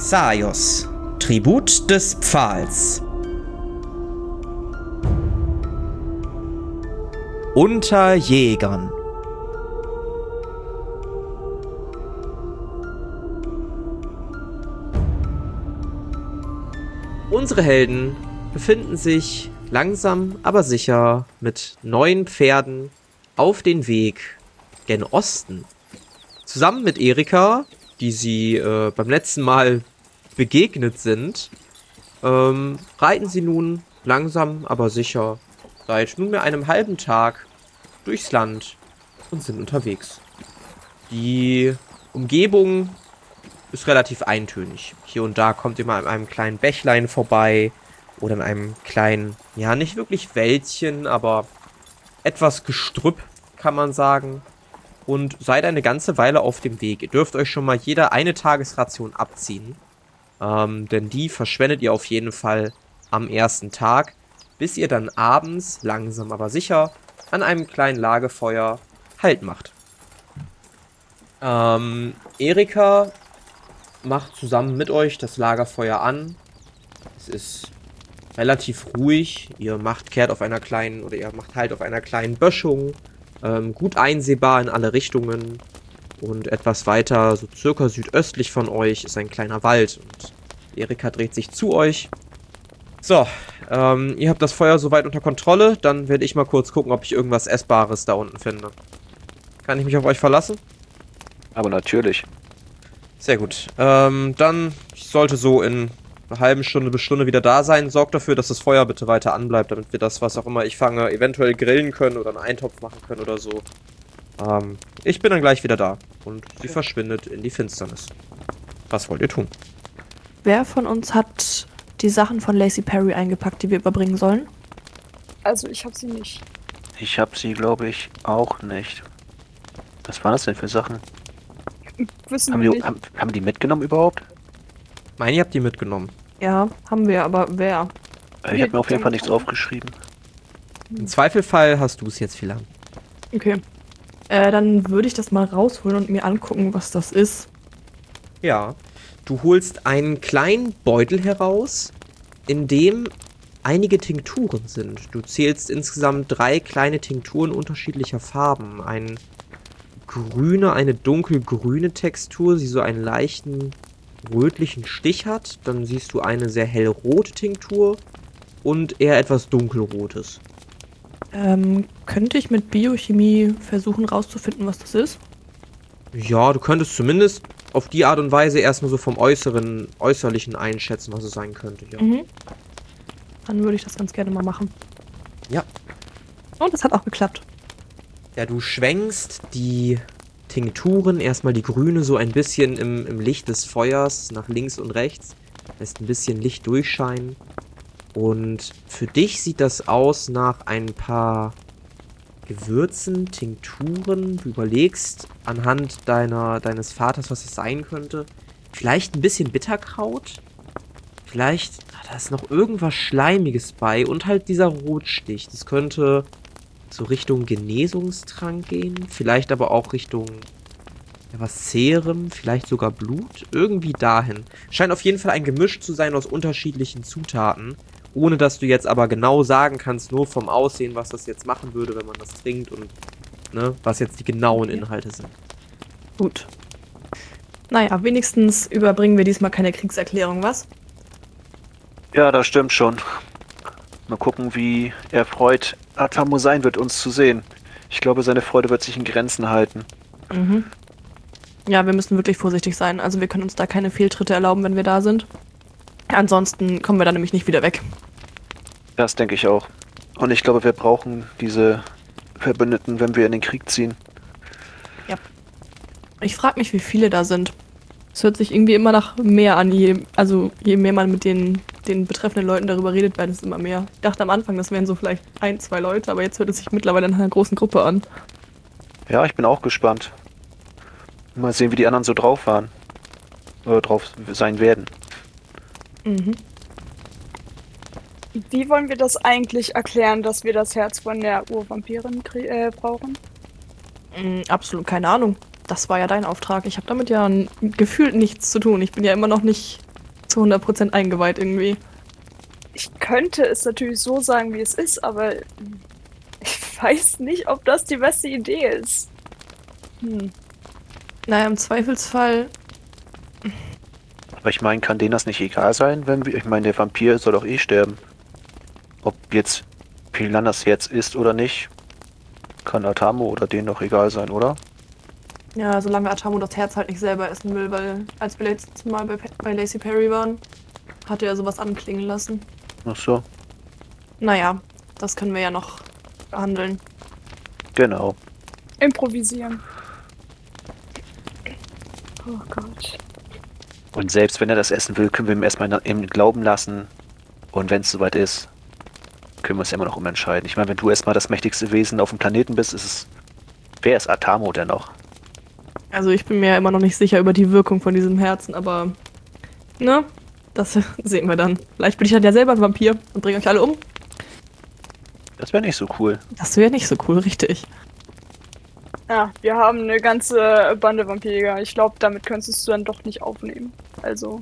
Xaios, Tribut des Pfahls. Unter Jägern. Unsere Helden befinden sich langsam, aber sicher mit neuen Pferden auf den Weg gen Osten. Zusammen mit Erika, die sie beim letzten Mal begegnet sind, reiten sie nun langsam, aber sicher seit nunmehr einem halben Tag durchs Land und sind unterwegs. Die Umgebung ist relativ eintönig. Hier und da kommt ihr mal an einem kleinen Bächlein vorbei oder an einem kleinen, ja nicht wirklich Wäldchen, aber etwas Gestrüpp, kann man sagen. Und seid eine ganze Weile auf dem Weg. Ihr dürft euch schon mal jeder eine Tagesration abziehen. Denn die verschwendet ihr auf jeden Fall am ersten Tag, bis ihr dann abends, langsam aber sicher, an einem kleinen Lagerfeuer Halt macht. Erika macht zusammen mit euch das Lagerfeuer an. Es ist relativ ruhig. Ihr macht Halt auf einer kleinen Böschung. Gut einsehbar in alle Richtungen. Und etwas weiter, so circa südöstlich von euch, ist ein kleiner Wald. Und Erika dreht sich zu euch. So, ihr habt das Feuer soweit unter Kontrolle. Dann werde ich mal kurz gucken, ob ich irgendwas Essbares da unten finde. Kann ich mich auf euch verlassen? Aber natürlich. Sehr gut. Dann, ich sollte so in einer halben Stunde bis Stunde wieder da sein. Sorgt dafür, dass das Feuer bitte weiter anbleibt, damit wir das, was auch immer ich fange, eventuell grillen können oder einen Eintopf machen können oder so. Ich bin dann gleich wieder da. Und sie verschwindet in die Finsternis. Was wollt ihr tun? Wer von uns hat die Sachen von Lacey Perry eingepackt, die wir überbringen sollen? Also ich habe sie nicht. Ich habe sie, glaube ich, auch nicht. Was waren das denn für Sachen? Wissen wir nicht. Haben die mitgenommen überhaupt? Meine, ihr habt die mitgenommen. Ja, haben wir, aber wer? Ich habe mir auf jeden Fall nichts aufgeschrieben. Im Zweifelfall hast du es jetzt viel lang. Okay. Dann würde ich das mal rausholen und mir angucken, was das ist. Ja. Du holst einen kleinen Beutel heraus, in dem einige Tinkturen sind. Du zählst insgesamt 3 kleine Tinkturen unterschiedlicher Farben. Eine dunkelgrüne Textur, die so einen leichten rötlichen Stich hat. Dann siehst du eine sehr hellrote Tinktur und eher etwas dunkelrotes. Könnte ich mit Biochemie versuchen rauszufinden, was das ist? Ja, du könntest zumindest auf die Art und Weise erstmal so vom Äußerlichen einschätzen, was es sein könnte, ja. Mhm. Dann würde ich das ganz gerne mal machen. Ja. Und das hat auch geklappt. Ja, du schwenkst die Tinkturen, erstmal die grüne so ein bisschen im Licht des Feuers nach links und rechts, lässt ein bisschen Licht durchscheinen. Und für dich sieht das aus nach ein paar Gewürzen, Tinkturen. Du überlegst anhand deines Vaters, was es sein könnte. Vielleicht ein bisschen Bitterkraut. Vielleicht, da ist noch irgendwas Schleimiges bei. Und halt dieser Rotstich. Das könnte so Richtung Genesungstrank gehen. Vielleicht aber auch Richtung was Serum. Vielleicht sogar Blut. Irgendwie dahin. Scheint auf jeden Fall ein Gemisch zu sein aus unterschiedlichen Zutaten. Ohne dass du jetzt aber genau sagen kannst, nur vom Aussehen, was das jetzt machen würde, wenn man das trinkt und ne, was jetzt die genauen Inhalte sind. Gut. Naja, wenigstens überbringen wir diesmal keine Kriegserklärung, was? Ja, das stimmt schon. Mal gucken, wie erfreut Atamo sein wird, uns zu sehen. Ich glaube, seine Freude wird sich in Grenzen halten. Mhm. Ja, wir müssen wirklich vorsichtig sein. Also wir können uns da keine Fehltritte erlauben, wenn wir da sind. Ansonsten kommen wir da nämlich nicht wieder weg. Das denke ich auch. Und ich glaube, wir brauchen diese Verbündeten, wenn wir in den Krieg ziehen. Ja. Ich frage mich, wie viele da sind. Es hört sich irgendwie immer nach mehr an, je mehr man mit den betreffenden Leuten darüber redet, werden es immer mehr. Ich dachte am Anfang, das wären so vielleicht 1, 2 Leute, aber jetzt hört es sich mittlerweile nach einer großen Gruppe an. Ja, ich bin auch gespannt. Mal sehen, wie die anderen so drauf waren. Oder drauf sein werden. Mhm. Wie wollen wir das eigentlich erklären, dass wir das Herz von der Urvampirin brauchen? Absolut keine Ahnung. Das war ja dein Auftrag. Ich habe damit ja gefühlt nichts zu tun. Ich bin ja immer noch nicht zu 100% eingeweiht irgendwie. Ich könnte es natürlich so sagen, wie es ist, aber ich weiß nicht, ob das die beste Idee ist. Naja, im Zweifelsfall. Aber ich meine, kann denen das nicht egal sein, wenn wir. Ich meine, der Vampir soll doch eh sterben. Ob jetzt Pilan das jetzt ist oder nicht, kann Atamo oder denen doch egal sein, oder? Ja, solange Atamo das Herz halt nicht selber essen will, weil als wir letztes Mal bei Lacey Perry waren, hatte er sowas anklingen lassen. Ach so. Naja, das können wir ja noch behandeln. Genau. Improvisieren. Oh Gott. Und selbst wenn er das essen will, können wir ihm erstmal im Glauben lassen. Und wenn es soweit ist, können wir uns ja immer noch umentscheiden. Ich meine, wenn du erstmal das mächtigste Wesen auf dem Planeten bist, wer ist Atamo denn noch? Also ich bin mir ja immer noch nicht sicher über die Wirkung von diesem Herzen, aber ne, das sehen wir dann. Vielleicht bin ich dann ja selber ein Vampir und bringe euch alle um. Das wäre nicht so cool. Das wäre nicht so cool, richtig. Ja, wir haben eine ganze Bande Vampirjäger. Ich glaube, damit könntest du dann doch nicht aufnehmen. Also,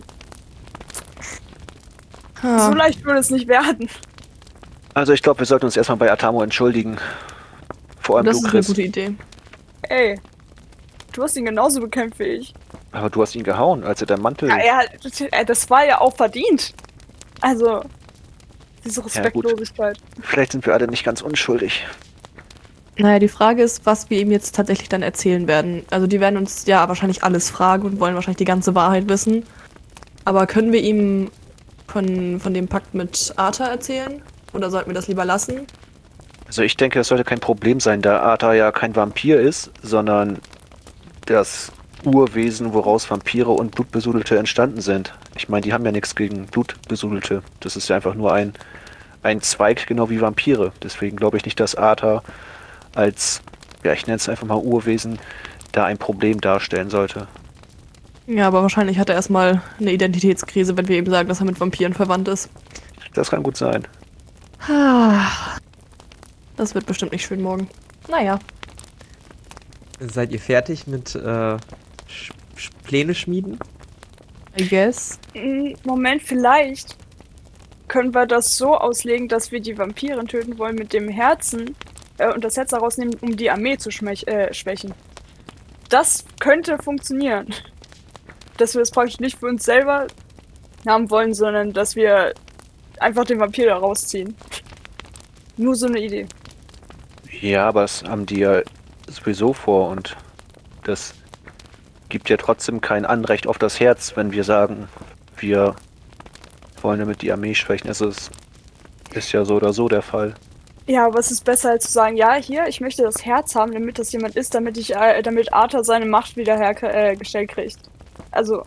so leicht würde es nicht werden. Also ich glaube, wir sollten uns erstmal bei Atamo entschuldigen. Vor allem Das du, ist eine Chris. gute Idee. Ey, du hast ihn genauso bekämpft wie ich. Aber du hast ihn gehauen, als er deinen Mantel... Ja, das war ja auch verdient. Also, diese gut. Respektlosigkeit. Vielleicht sind wir alle nicht ganz unschuldig. Naja, die Frage ist, was wir ihm jetzt tatsächlich dann erzählen werden. Also die werden uns ja wahrscheinlich alles fragen und wollen wahrscheinlich die ganze Wahrheit wissen. Aber können wir ihm von dem Pakt mit Arthur erzählen? Oder sollten wir das lieber lassen? Also ich denke, das sollte kein Problem sein, da Arthur ja kein Vampir ist, sondern das Urwesen, woraus Vampire und Blutbesudelte entstanden sind. Ich meine, die haben ja nichts gegen Blutbesudelte. Das ist ja einfach nur ein Zweig, genau wie Vampire. Deswegen glaube ich nicht, dass Arthur als, ja, ich nenne es einfach mal Urwesen, da ein Problem darstellen sollte. Ja, aber wahrscheinlich hat er erstmal eine Identitätskrise, wenn wir ihm sagen, dass er mit Vampiren verwandt ist. Das kann gut sein. Das wird bestimmt nicht schön morgen. Naja. Seid ihr fertig mit Pläne schmieden? I guess. Moment, vielleicht können wir das so auslegen, dass wir die Vampiren töten wollen mit dem Herzen und das Herz daraus nehmen, um die Armee zu schwächen. Das könnte funktionieren. Dass wir es praktisch nicht für uns selber haben wollen, sondern dass wir einfach den Vampir da rausziehen. Nur so eine Idee. Ja, aber das haben die ja sowieso vor und das gibt ja trotzdem kein Anrecht auf das Herz, wenn wir sagen, wir wollen damit die Armee schwächen. Also es ist ja so oder so der Fall. Ja, aber es ist besser als zu sagen, ja, hier, ich möchte das Herz haben, damit das jemand ist, damit Arthur seine Macht wieder hergestellt kriegt. Also,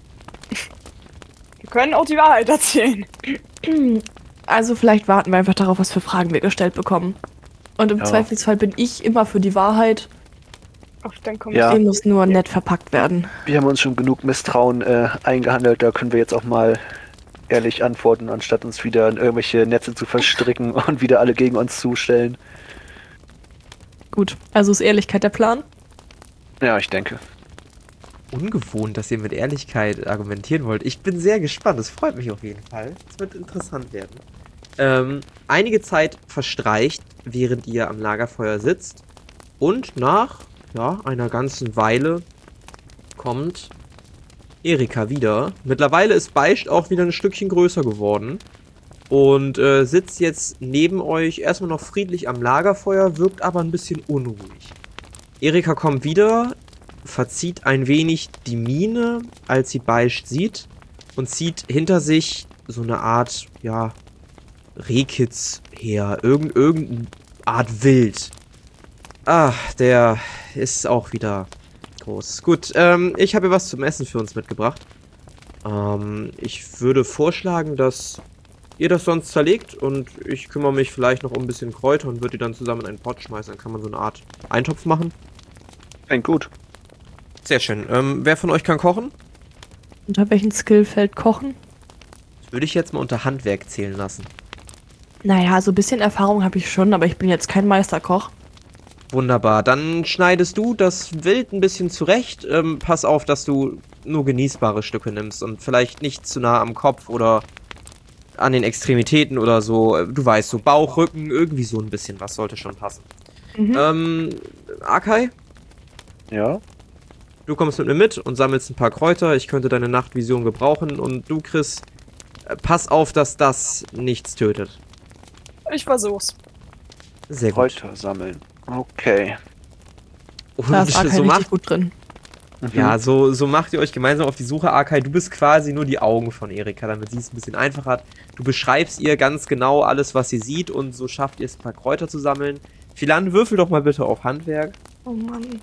wir können auch die Wahrheit erzählen. Also vielleicht warten wir einfach darauf, was für Fragen wir gestellt bekommen. Und im Zweifelsfall bin ich immer für die Wahrheit. Ach, dann kommt Ja. Die muss nur nett verpackt werden. Wir haben uns schon genug Misstrauen eingehandelt, da können wir jetzt auch mal ehrlich antworten, anstatt uns wieder in irgendwelche Netze zu verstricken und wieder alle gegen uns zustellen. Gut, also ist Ehrlichkeit der Plan? Ja, ich denke. Ungewohnt, dass ihr mit Ehrlichkeit argumentieren wollt. Ich bin sehr gespannt. Es freut mich auf jeden Fall. Es wird interessant werden. Einige Zeit verstreicht, während ihr am Lagerfeuer sitzt. Und nach einer ganzen Weile kommt Erika wieder. Mittlerweile ist Beicht auch wieder ein Stückchen größer geworden. Und sitzt jetzt neben euch erstmal noch friedlich am Lagerfeuer, wirkt aber ein bisschen unruhig. Erika kommt wieder, verzieht ein wenig die Miene, als sie Beicht sieht und zieht hinter sich so eine Art, Rehkitz her. Irgendeine Art Wild. Ah, der ist auch wieder groß. Gut, ich habe hier was zum Essen für uns mitgebracht. Ich würde vorschlagen, dass ihr das sonst zerlegt und ich kümmere mich vielleicht noch um ein bisschen Kräuter und würde die dann zusammen in einen Pott schmeißen. Dann kann man so eine Art Eintopf machen. Klingt gut. Sehr schön. Wer von euch kann kochen? Unter welchem Skillfeld kochen? Das würde ich jetzt mal unter Handwerk zählen lassen. Naja, so ein bisschen Erfahrung habe ich schon, aber ich bin jetzt kein Meisterkoch. Wunderbar. Dann schneidest du das Wild ein bisschen zurecht. Pass auf, dass du nur genießbare Stücke nimmst und vielleicht nicht zu nah am Kopf oder an den Extremitäten oder so. Du weißt, so Bauch, Rücken, irgendwie so ein bisschen was sollte schon passen. Akai, Ja? du kommst mit mir mit und sammelst ein paar Kräuter. Ich könnte deine Nachtvision gebrauchen. Und du, Chris, pass auf, dass das nichts tötet. Ich versuch's. Sehr gut. Kräuter sammeln. Okay. Da ist Akai so richtig gut drin. Ja, so macht ihr euch gemeinsam auf die Suche. Akai, du bist quasi nur die Augen von Erika, damit sie es ein bisschen einfacher hat. Du beschreibst ihr ganz genau alles, was sie sieht und so schafft ihr es, ein paar Kräuter zu sammeln. Philan, würfel doch mal bitte auf Handwerk. Oh Mann.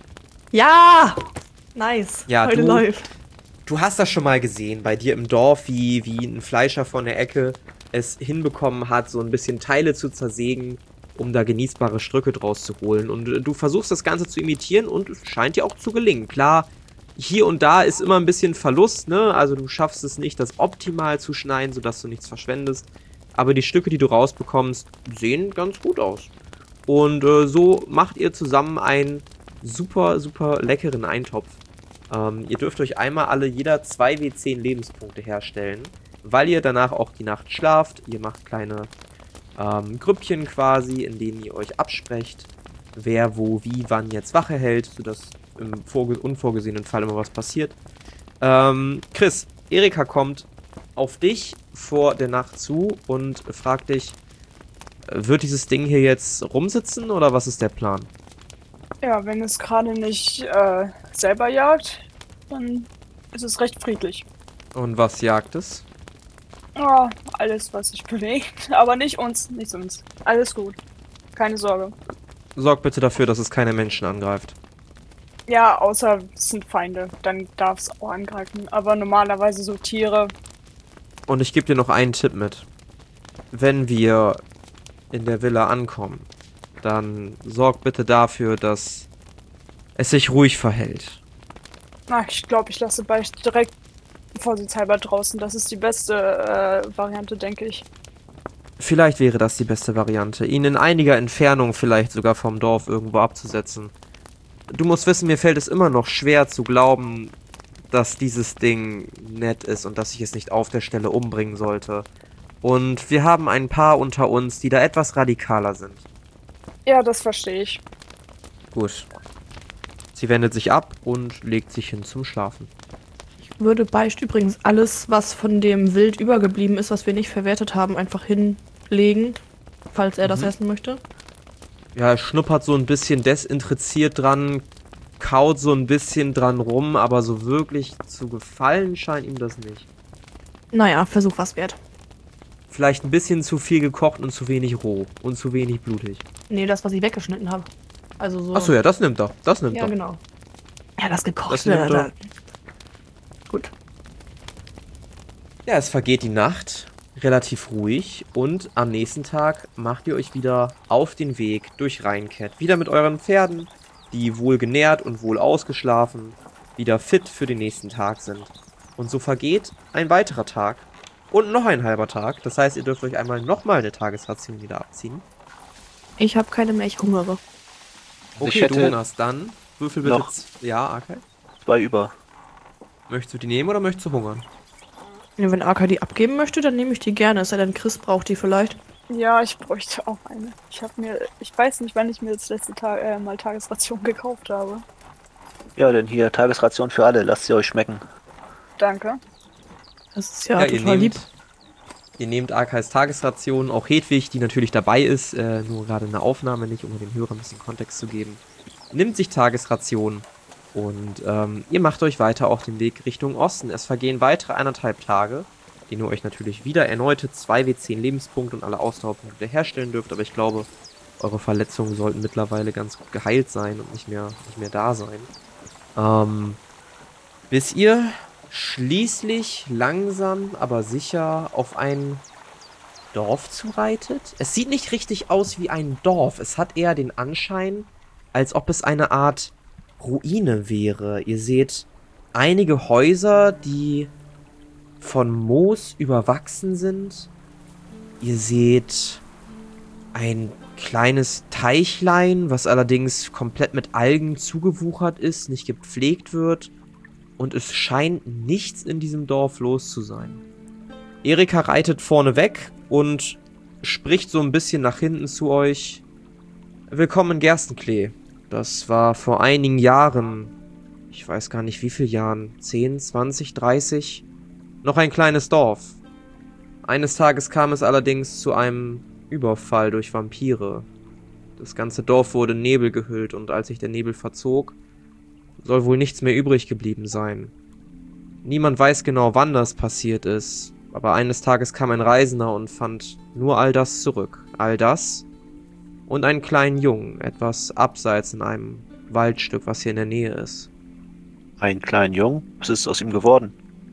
Ja! Nice. Ja, Heute du- läuft. Du hast das schon mal gesehen bei dir im Dorf, wie ein Fleischer von der Ecke es hinbekommen hat, so ein bisschen Teile zu zersägen, um da genießbare Stücke draus zu holen. Und du versuchst das Ganze zu imitieren und es scheint dir auch zu gelingen. Klar, hier und da ist immer ein bisschen Verlust, ne? Also du schaffst es nicht, das optimal zu schneiden, sodass du nichts verschwendest. Aber die Stücke, die du rausbekommst, sehen ganz gut aus. Und so macht ihr zusammen einen super, super leckeren Eintopf. Ihr dürft euch einmal alle jeder 2W10 Lebenspunkte herstellen, weil ihr danach auch die Nacht schlaft. Ihr macht kleine Grüppchen quasi, in denen ihr euch absprecht, wer wo wie wann jetzt Wache hält, sodass im unvorgesehenen Fall immer was passiert. Chris, Erika kommt auf dich vor der Nacht zu und fragt dich, wird dieses Ding hier jetzt rumsitzen oder was ist der Plan? Ja, wenn es gerade nicht selber jagt, dann ist es recht friedlich. Und was jagt es? Oh, alles, was sich bewegt. Aber nicht uns, nicht uns. Alles gut. Keine Sorge. Sorg bitte dafür, dass es keine Menschen angreift. Ja, außer es sind Feinde. Dann darf es auch angreifen. Aber normalerweise so Tiere. Und ich gebe dir noch einen Tipp mit. Wenn wir in der Villa ankommen, dann sorg bitte dafür, dass es sich ruhig verhält. Na, ich glaube, ich lasse Beicht direkt vorsichtshalber draußen. Das ist die beste Variante, denke ich. Vielleicht wäre das die beste Variante, ihn in einiger Entfernung vielleicht sogar vom Dorf irgendwo abzusetzen. Du musst wissen, mir fällt es immer noch schwer zu glauben, dass dieses Ding nett ist und dass ich es nicht auf der Stelle umbringen sollte. Und wir haben ein paar unter uns, die da etwas radikaler sind. Ja, das verstehe ich. Gut. Sie wendet sich ab und legt sich hin zum Schlafen. Ich würde Beicht übrigens alles, was von dem Wild übergeblieben ist, was wir nicht verwertet haben, einfach hinlegen, falls er das essen möchte. Ja, er schnuppert so ein bisschen desinteressiert dran, kaut so ein bisschen dran rum, aber so wirklich zu gefallen scheint ihm das nicht. Naja, Versuch was wert. Vielleicht ein bisschen zu viel gekocht und zu wenig roh und zu wenig blutig. Nee, das, was ich weggeschnitten habe. Also so. Achso, ja, das nimmt er. Das nimmt Ja, er. genau. Ja, das gekocht. Das nimmt er. Gut. Ja, es vergeht die Nacht, relativ ruhig und am nächsten Tag macht ihr euch wieder auf den Weg durch Rheinkett. Wieder mit euren Pferden, die wohl genährt und wohl ausgeschlafen, wieder fit für den nächsten Tag sind. Und so vergeht ein weiterer Tag und noch ein halber Tag. Das heißt, ihr dürft euch einmal nochmal eine Tagesration wieder abziehen. Ich habe keine mehr, ich hungere. Also ich Okay, du hätte hungerst dann. Würfel bitte. noch- Ja, Akai. 2 über. Möchtest du die nehmen oder möchtest du hungern? Ja, wenn Aka die abgeben möchte, dann nehme ich die gerne. Es sei denn, Chris braucht die vielleicht. Ja, ich bräuchte auch eine. Ich weiß nicht, wann ich mir das letzte Mal Tagesration gekauft habe. Ja, denn hier Tagesration für alle. Lasst sie euch schmecken. Danke. Das ist ja, ihr total lieb. nehmt Akais Tagesration, auch Hedwig, die natürlich dabei ist, nur gerade in der Aufnahme nicht, um den Hörern ein bisschen Kontext zu geben, nimmt sich Tagesration und ihr macht euch weiter auf den Weg Richtung Osten. Es vergehen weitere 1,5 Tage, denen ihr euch natürlich wieder erneute 2W10 Lebenspunkte und alle Ausdauerpunkte herstellen dürft, aber ich glaube, eure Verletzungen sollten mittlerweile ganz gut geheilt sein und nicht mehr da sein. Bis ihr schließlich langsam, aber sicher auf ein Dorf zureitet. Es sieht nicht richtig aus wie ein Dorf. Es hat eher den Anschein, als ob es eine Art Ruine wäre. Ihr seht einige Häuser, die von Moos überwachsen sind. Ihr seht ein kleines Teichlein, was allerdings komplett mit Algen zugewuchert ist, nicht gepflegt wird. Und es scheint nichts in diesem Dorf los zu sein. Erika reitet vorne weg und spricht so ein bisschen nach hinten zu euch. Willkommen in Gerstenklee. Das war vor einigen Jahren, ich weiß gar nicht wie viele Jahren, 10, 20, 30, noch ein kleines Dorf. Eines Tages kam es allerdings zu einem Überfall durch Vampire. Das ganze Dorf wurde in Nebel gehüllt und als sich der Nebel verzog, soll wohl nichts mehr übrig geblieben sein. Niemand weiß genau, wann das passiert ist, aber eines Tages kam ein Reisender und fand nur all das zurück. All das und einen kleinen Jungen, etwas abseits in einem Waldstück, was hier in der Nähe ist. Einen kleinen Jungen? Was ist aus ihm geworden?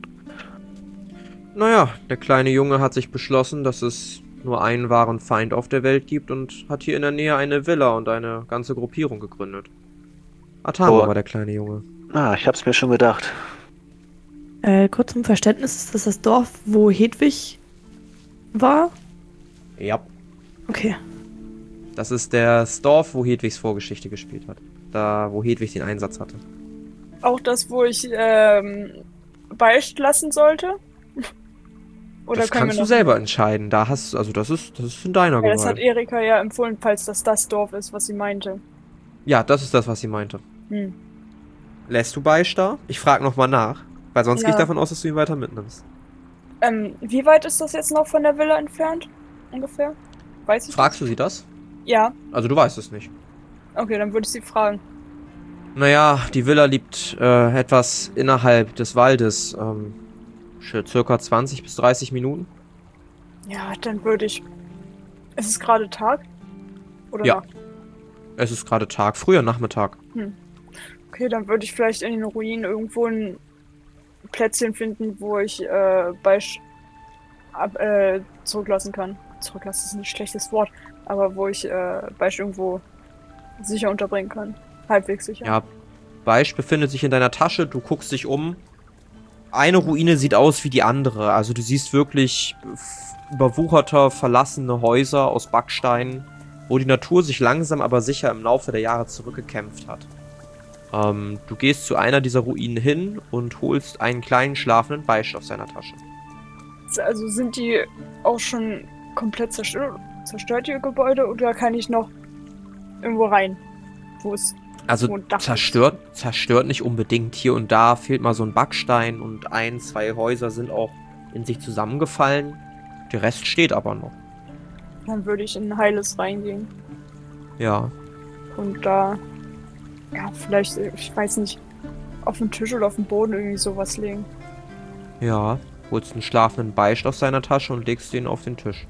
Naja, der kleine Junge hat sich beschlossen, dass es nur einen wahren Feind auf der Welt gibt und hat hier in der Nähe eine Villa und eine ganze Gruppierung gegründet. Atama war der kleine Junge. Ah, ich hab's mir schon gedacht. Kurz zum Verständnis, ist das Dorf, wo Hedwig war? Ja. Okay. Das ist das Dorf, wo Hedwigs Vorgeschichte gespielt hat. Da, wo Hedwig den Einsatz hatte. Auch das, wo ich Beicht lassen sollte? Oder Das können wir kannst du noch- selber entscheiden. Da hast also das ist in deiner Ja, das hat Gewalt. Erika ja empfohlen, falls das Dorf ist, was sie meinte. Ja, das ist das, was sie meinte. Hm. Lässt du Beicht da? Ich frage nochmal nach. Weil sonst Ja. gehe ich davon aus, dass du ihn weiter mitnimmst. Wie weit ist das jetzt noch von der Villa entfernt? Ungefähr? Weiß ich Fragst du sie das? das? Ja. Also du weißt es nicht. Okay, dann würde ich sie fragen. Naja, die Villa liegt etwas innerhalb des Waldes. Circa 20 bis 30 Minuten. Ja, dann würde ich... Ist es gerade Tag? Oder Ja. Nacht? Es ist gerade Tag, früher Nachmittag. Okay, dann würde ich vielleicht in den Ruinen irgendwo ein Plätzchen finden, wo ich Beicht zurücklassen kann. Zurücklassen ist ein schlechtes Wort, aber wo ich Beicht irgendwo sicher unterbringen kann. Halbwegs sicher. Ja, Beicht befindet sich in deiner Tasche, du guckst dich um. Eine Ruine sieht aus wie die andere. Also du siehst wirklich überwucherter, verlassene Häuser aus Backstein, wo die Natur sich langsam aber sicher im Laufe der Jahre zurückgekämpft hat. Du gehst zu einer dieser Ruinen hin und holst einen kleinen schlafenden Beicht aus seiner Tasche. Also sind die auch schon komplett zerstört, die Gebäude, oder kann ich noch irgendwo rein? Wo es Also Wo ein Dach ist. zerstört nicht unbedingt. Hier und da fehlt mal so ein Backstein und ein, zwei Häuser sind auch in sich zusammengefallen. Der Rest steht aber noch. Dann würde ich in ein heiles reingehen. Ja. Und da, ja, vielleicht, ich weiß nicht, auf den Tisch oder auf den Boden irgendwie sowas legen. Ja. Holst einen schlafenden Beicht aus seiner Tasche und legst den auf den Tisch.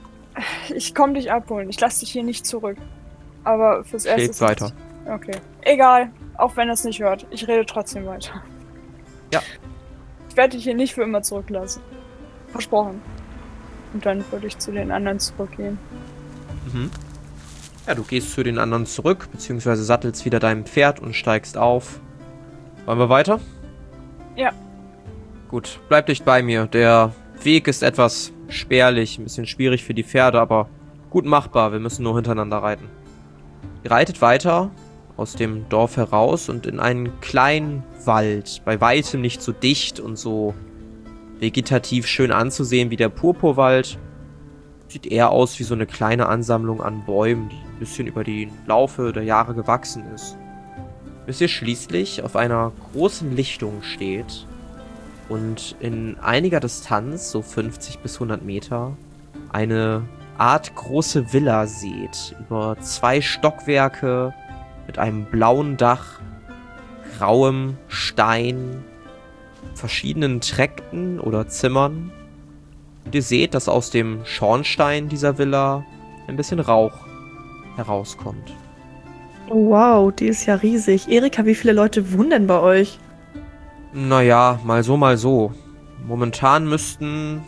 Ich komme dich abholen. Ich lasse dich hier nicht zurück. Aber fürs Erste. Schlägt weiter. Okay. Egal. Auch wenn er es nicht hört. Ich rede trotzdem weiter. Ja. Ich werde dich hier nicht für immer zurücklassen. Versprochen. Und dann würde ich zu den anderen zurückgehen. Mhm. Ja, du gehst zu den anderen zurück, beziehungsweise sattelst wieder dein Pferd und steigst auf. Wollen wir weiter? Ja. Gut, bleib dicht bei mir. Der Weg ist etwas spärlich, ein bisschen schwierig für die Pferde, aber gut machbar. Wir müssen nur hintereinander reiten. Ihr reitet weiter aus dem Dorf heraus und in einen kleinen Wald. Bei weitem nicht so dicht und so vegetativ schön anzusehen wie der Purpurwald. Sieht eher aus wie so eine kleine Ansammlung an Bäumen, die ein bisschen über den Laufe der Jahre gewachsen ist. Bis ihr schließlich auf einer großen Lichtung steht und in einiger Distanz, so 50 bis 100 Meter, eine Art große Villa seht. Über 2 Stockwerke mit einem blauen Dach, grauem Stein, verschiedenen Träkten oder Zimmern. Und ihr seht, dass aus dem Schornstein dieser Villa ein bisschen Rauch herauskommt. Oh, wow, die ist ja riesig. Erika, wie viele Leute wohnen denn bei euch? Naja, mal so, mal so. Momentan müssten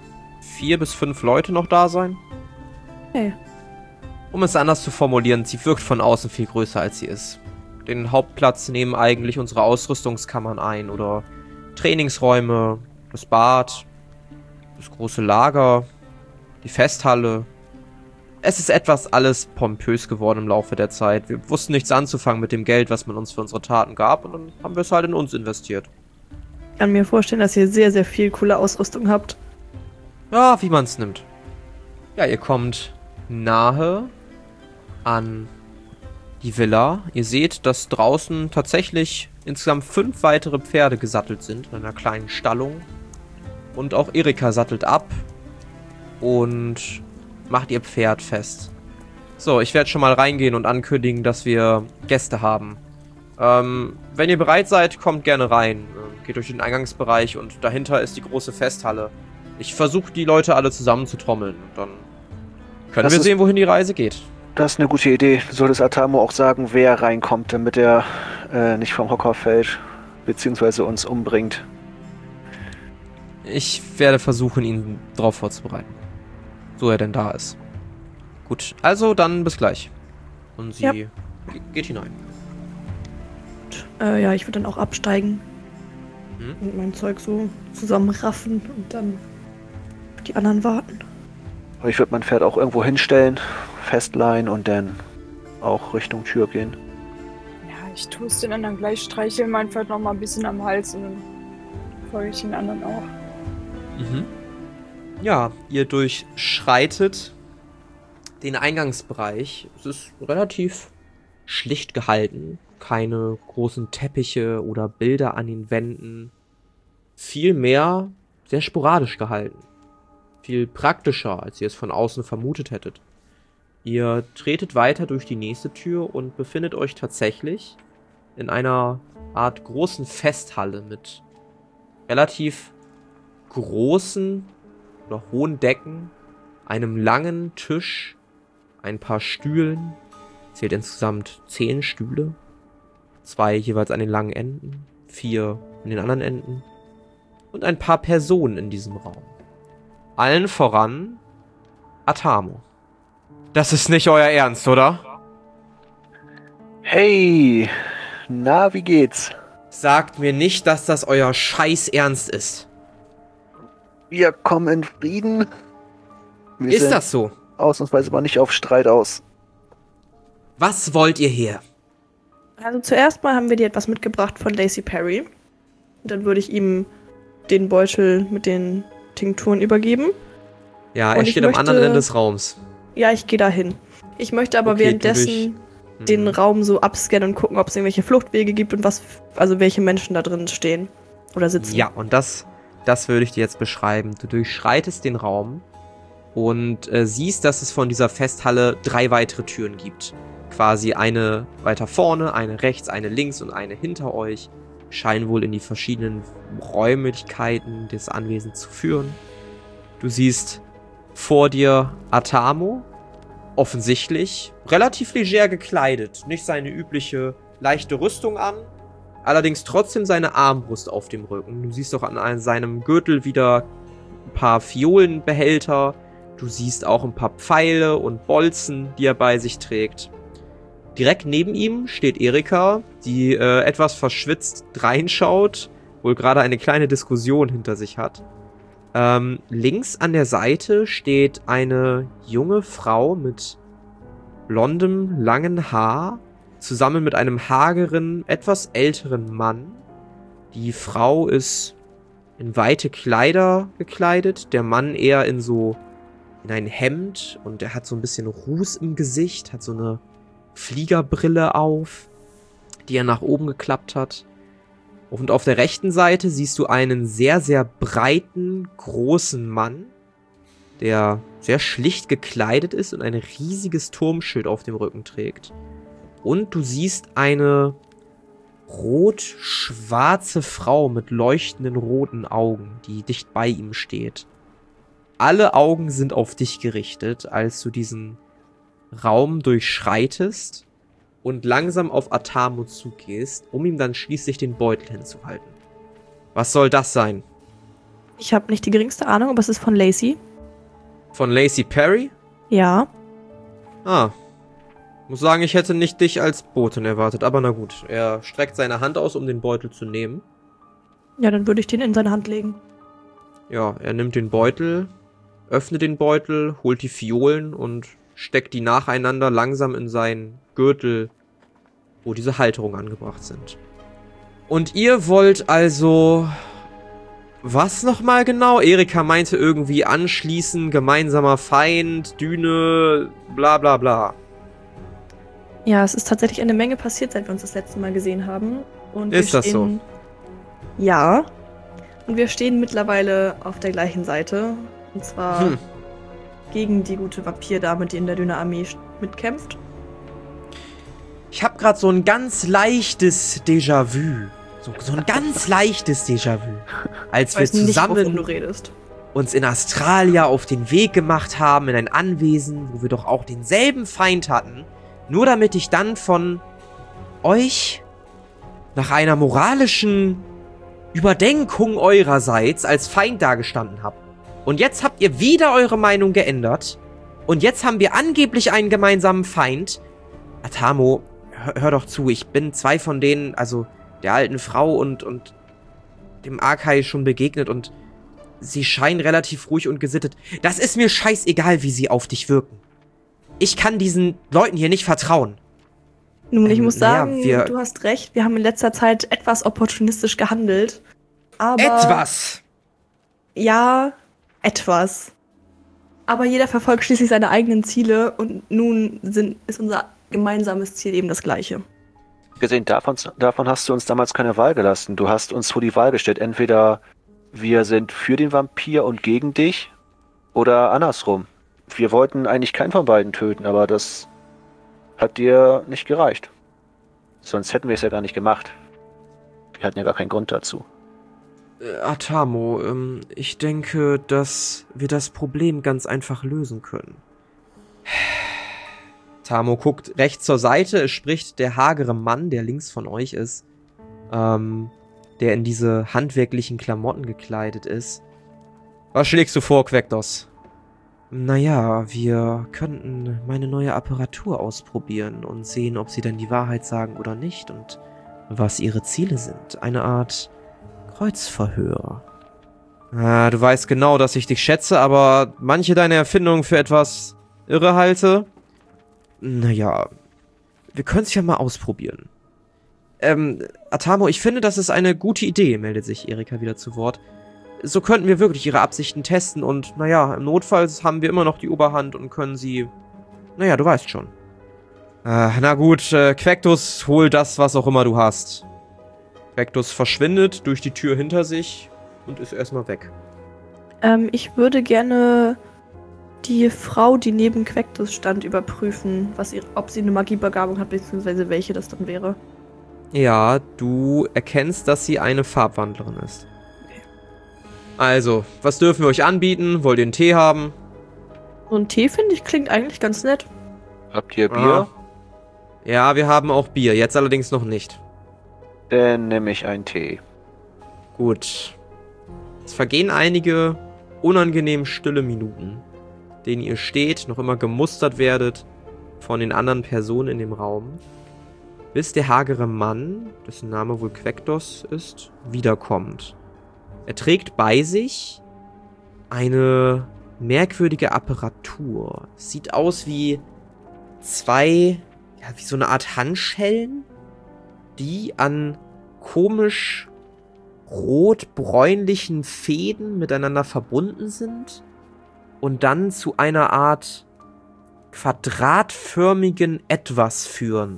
4 bis 5 Leute noch da sein. Hey. Um es anders zu formulieren, sie wirkt von außen viel größer, als sie ist. Den Hauptplatz nehmen eigentlich unsere Ausrüstungskammern ein oder Trainingsräume, das Bad, das große Lager, die Festhalle. es ist etwas alles pompös geworden im Laufe der Zeit. Wir wussten nichts anzufangen mit dem Geld, was man uns für unsere Taten gab, und dann haben wir es halt in uns investiert. Ich kann mir vorstellen, dass ihr sehr, sehr viel coole Ausrüstung habt. Ja, wie man es nimmt. Ja, ihr kommt nahe an die Villa. Ihr seht, dass draußen tatsächlich insgesamt 5 weitere Pferde gesattelt sind in einer kleinen Stallung. Und auch Erika sattelt ab und macht ihr Pferd fest. So, ich werde schon mal reingehen und ankündigen, dass wir Gäste haben. Wenn ihr bereit seid, kommt gerne rein. Geht durch den Eingangsbereich und dahinter ist die große Festhalle. Ich versuche, die Leute alle zusammenzutrommeln. Und dann können wir sehen, wohin die Reise geht. Das ist eine gute Idee. Du solltest Atamo auch sagen, wer reinkommt, damit er nicht vom Hocker fällt, beziehungsweise uns umbringt. Ich werde versuchen, ihn darauf vorzubereiten. So er denn da ist. Gut, also dann bis gleich. Und sie geht hinein. Ja, ich würde dann auch absteigen. Und mein Zeug so zusammenraffen und dann auf die anderen warten. Ich würde mein Pferd auch irgendwo hinstellen, festleihen und dann auch Richtung Tür gehen. Ja, ich tue es den anderen gleich, streichel mein Pferd noch mal ein bisschen am Hals und dann folge ich den anderen auch. Ja, ihr durchschreitet den Eingangsbereich. Es ist relativ schlicht gehalten. Keine großen Teppiche oder Bilder an den Wänden. Vielmehr sehr sporadisch gehalten. Viel praktischer, als ihr es von außen vermutet hättet. Ihr tretet weiter durch die nächste Tür und befindet euch tatsächlich in einer Art großen Festhalle mit relativ großen oder hohen Decken, einem langen Tisch, ein paar Stühlen, zählt insgesamt 10 Stühle, 2 jeweils an den langen Enden, 4 an den anderen Enden und ein paar Personen in diesem Raum. Allen voran Atamo. Das ist nicht euer Ernst, oder? Hey, na, wie geht's? Sagt mir nicht, dass das euer Scheiß Ernst ist. Wir kommen in Frieden. Wir Ist sind das so? ausnahmsweise mal nicht auf Streit aus. Was wollt ihr hier? Also zuerst mal haben wir dir etwas mitgebracht von Lacey Perry. Und dann würde ich ihm den Beutel mit den Tinkturen übergeben. Ja, Und er ich steht am anderen möchte- Ende des Raums. Ja, ich gehe dahin. Ich möchte aber Okay, währenddessen den Raum so abscannen und gucken, ob es irgendwelche Fluchtwege gibt und also welche Menschen da drin stehen oder sitzen. Ja, und das würde ich dir jetzt beschreiben. Du durchschreitest den Raum und siehst, dass es von dieser Festhalle 3 weitere Türen gibt. Quasi eine weiter vorne, eine rechts, eine links und eine hinter euch. Scheinen wohl in die verschiedenen Räumlichkeiten des Anwesens zu führen. Du siehst vor dir Atamo, offensichtlich relativ leger gekleidet. Nicht seine übliche leichte Rüstung an, allerdings trotzdem seine Armbrust auf dem Rücken. Du siehst auch an seinem Gürtel wieder ein paar Violenbehälter. Du siehst auch ein paar Pfeile und Bolzen, die er bei sich trägt. Direkt neben ihm steht Erika, die etwas verschwitzt reinschaut, wohl gerade eine kleine Diskussion hinter sich hat. Links an der Seite steht eine junge Frau mit blondem, langen Haar, zusammen mit einem hageren, etwas älteren Mann. Die Frau ist in weite Kleider gekleidet, der Mann eher in ein Hemd und er hat so ein bisschen Ruß im Gesicht, hat so eine Fliegerbrille auf, die er nach oben geklappt hat. Und auf der rechten Seite siehst du einen sehr, sehr breiten, großen Mann, der sehr schlicht gekleidet ist und ein riesiges Turmschild auf dem Rücken trägt. Und du siehst eine rot-schwarze Frau mit leuchtenden roten Augen, die dicht bei ihm steht. Alle Augen sind auf dich gerichtet, als du diesen Raum durchschreitest und langsam auf Atamo zugehst, um ihm dann schließlich den Beutel hinzuhalten. Was soll das sein? Ich habe nicht die geringste Ahnung, aber es ist von Lacey. Von Lacey Perry? Ja. Ah. Muss sagen, ich hätte nicht dich als Botin erwartet, aber na gut. Er streckt seine Hand aus, um den Beutel zu nehmen. Ja, dann würde ich den in seine Hand legen. Ja, er nimmt den Beutel, öffnet den Beutel, holt die Fiolen und steckt die nacheinander langsam in seinen Gürtel, wo diese Halterungen angebracht sind. Und ihr wollt also... Was nochmal genau? Erika meinte irgendwie anschließen, gemeinsamer Feind, Düne, bla bla bla. Ja, es ist tatsächlich eine Menge passiert, seit wir uns das letzte Mal gesehen haben. Und Ist das so? Ja. Und wir stehen mittlerweile auf der gleichen Seite. Und zwar gegen die gute Vampirdame, die in der Dünne-Armee mitkämpft. Ich habe gerade so ein ganz leichtes Déjà-vu. So ein ganz leichtes Déjà-vu. Als wir Weiß nicht, wovon zusammen du redest. uns in Australia auf den Weg gemacht haben, in ein Anwesen, wo wir doch auch denselben Feind hatten, nur damit ich dann von euch nach einer moralischen Überdenkung eurerseits als Feind dagestanden habe. Und jetzt habt ihr wieder eure Meinung geändert. Und jetzt haben wir angeblich einen gemeinsamen Feind. Atamo, hör doch zu, ich bin zwei von denen, also der alten Frau und dem Arkai schon begegnet und sie scheinen relativ ruhig und gesittet. Das ist mir scheißegal, wie sie auf dich wirken. Ich kann diesen Leuten hier nicht vertrauen. Nun, ich muss sagen, naja, du hast recht, wir haben in letzter Zeit etwas opportunistisch gehandelt. Aber Etwas! Ja, etwas. Aber jeder verfolgt schließlich seine eigenen Ziele und nun ist unser gemeinsames Ziel eben das gleiche. Gesehen davon hast du uns damals keine Wahl gelassen. Du hast uns vor die Wahl gestellt. Entweder wir sind für den Vampir und gegen dich oder andersrum. Wir wollten eigentlich keinen von beiden töten, aber das hat dir nicht gereicht. Sonst hätten wir es ja gar nicht gemacht. Wir hatten ja gar keinen Grund dazu. Atamo, ich denke, dass wir das Problem ganz einfach lösen können. Atamo guckt rechts zur Seite, es spricht der hagere Mann, der links von euch ist, der in diese handwerklichen Klamotten gekleidet ist. Was schlägst du vor, Quektos? Naja, wir könnten meine neue Apparatur ausprobieren und sehen, ob sie denn die Wahrheit sagen oder nicht und was ihre Ziele sind. Eine Art Kreuzverhör. Du weißt genau, dass ich dich schätze, aber manche deiner Erfindungen für etwas irre halte. Naja, wir können es ja mal ausprobieren. Atamo, ich finde, das ist eine gute Idee, meldet sich Erika wieder zu Wort. So könnten wir wirklich ihre Absichten testen und, naja, im Notfall haben wir immer noch die Oberhand und können sie... Naja, du weißt schon. Na gut, Quektus, hol das, was auch immer du hast. Quektus verschwindet durch die Tür hinter sich und ist erstmal weg. Ich würde gerne die Frau, die neben Quektus stand, überprüfen, ob sie eine Magiebegabung hat, beziehungsweise welche das dann wäre. Ja, du erkennst, dass sie eine Farbwandlerin ist. Okay. Also, was dürfen wir euch anbieten? Wollt ihr einen Tee haben? So ein Tee, finde ich, klingt eigentlich ganz nett. Habt ihr Bier? Ja, wir haben auch Bier, jetzt allerdings noch nicht. Dann nehme ich einen Tee. Gut. Es vergehen einige unangenehm stille Minuten, denen ihr steht, noch immer gemustert werdet von den anderen Personen in dem Raum, bis der hagere Mann, dessen Name wohl Quektos ist, wiederkommt. Er trägt bei sich eine merkwürdige Apparatur. Sieht aus wie wie so eine Art Handschellen, die an komisch rot-bräunlichen Fäden miteinander verbunden sind und dann zu einer Art quadratförmigen Etwas führen.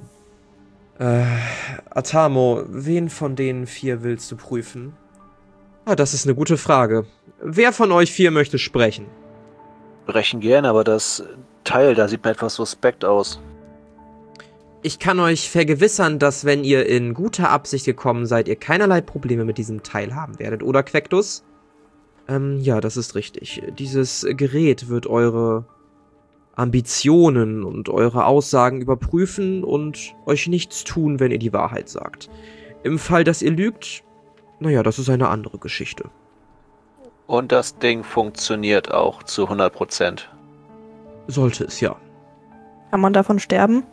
Atamo, wen von den 4 willst du prüfen? Das ist eine gute Frage. Wer von euch 4 möchte sprechen? Brechen gerne, aber das Teil da sieht mir etwas suspekt aus. Ich kann euch vergewissern, dass wenn ihr in guter Absicht gekommen seid, ihr keinerlei Probleme mit diesem Teil haben werdet. Oder, Quektus? Ja, das ist richtig. Dieses Gerät wird eure Ambitionen und eure Aussagen überprüfen und euch nichts tun, wenn ihr die Wahrheit sagt. Im Fall, dass ihr lügt, naja, das ist eine andere Geschichte. Und das Ding funktioniert auch zu 100%. Sollte es, ja. Kann man davon sterben?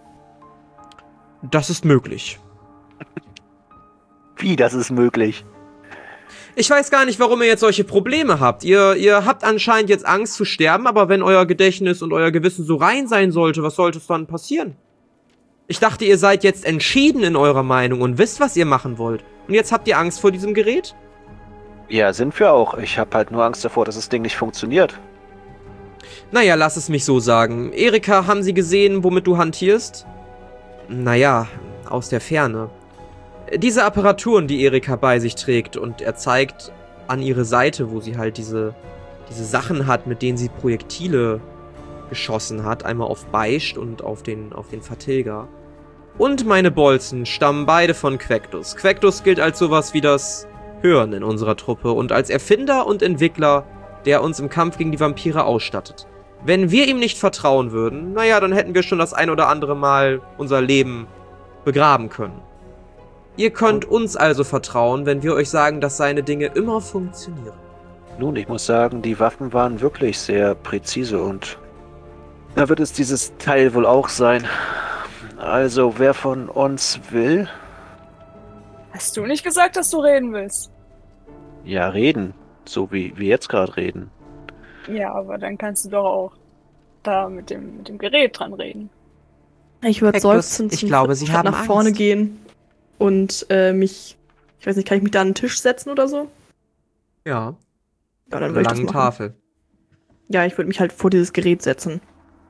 Das ist möglich. Wie, das ist möglich? Ich weiß gar nicht, warum ihr jetzt solche Probleme habt. Ihr habt anscheinend jetzt Angst zu sterben, aber wenn euer Gedächtnis und euer Gewissen so rein sein sollte, was sollte es dann passieren? Ich dachte, ihr seid jetzt entschieden in eurer Meinung und wisst, was ihr machen wollt. Und jetzt habt ihr Angst vor diesem Gerät? Ja, sind wir auch. Ich habe halt nur Angst davor, dass das Ding nicht funktioniert. Naja, lass es mich so sagen. Erika, haben Sie gesehen, womit du hantierst? Naja, aus der Ferne. Diese Apparaturen, die Erika bei sich trägt, und er zeigt an ihre Seite, wo sie halt diese Sachen hat, mit denen sie Projektile geschossen hat, einmal auf Beicht und auf den Vertilger. Und meine Bolzen stammen beide von Quektus. Quektus gilt als sowas wie das Hören in unserer Truppe und als Erfinder und Entwickler, der uns im Kampf gegen die Vampire ausstattet. Wenn wir ihm nicht vertrauen würden, naja, dann hätten wir schon das ein oder andere Mal unser Leben begraben können. Ihr könnt uns also vertrauen, wenn wir euch sagen, dass seine Dinge immer funktionieren. Nun, ich muss sagen, die Waffen waren wirklich sehr präzise und da wird es dieses Teil wohl auch sein. Also, wer von uns will? Hast du nicht gesagt, dass du reden willst? Ja, reden. So wie wir jetzt gerade reden. Ja, aber dann kannst du doch auch da mit dem Gerät dran reden. Ich würde Quektus, seufzend ich glaube, Sie haben nach vorne Angst. gehen und ich weiß nicht, kann ich mich da an den Tisch setzen oder so? Ja, Ja, dann eine würde ich das lange machen. Tafel. Ja, ich würde mich halt vor dieses Gerät setzen.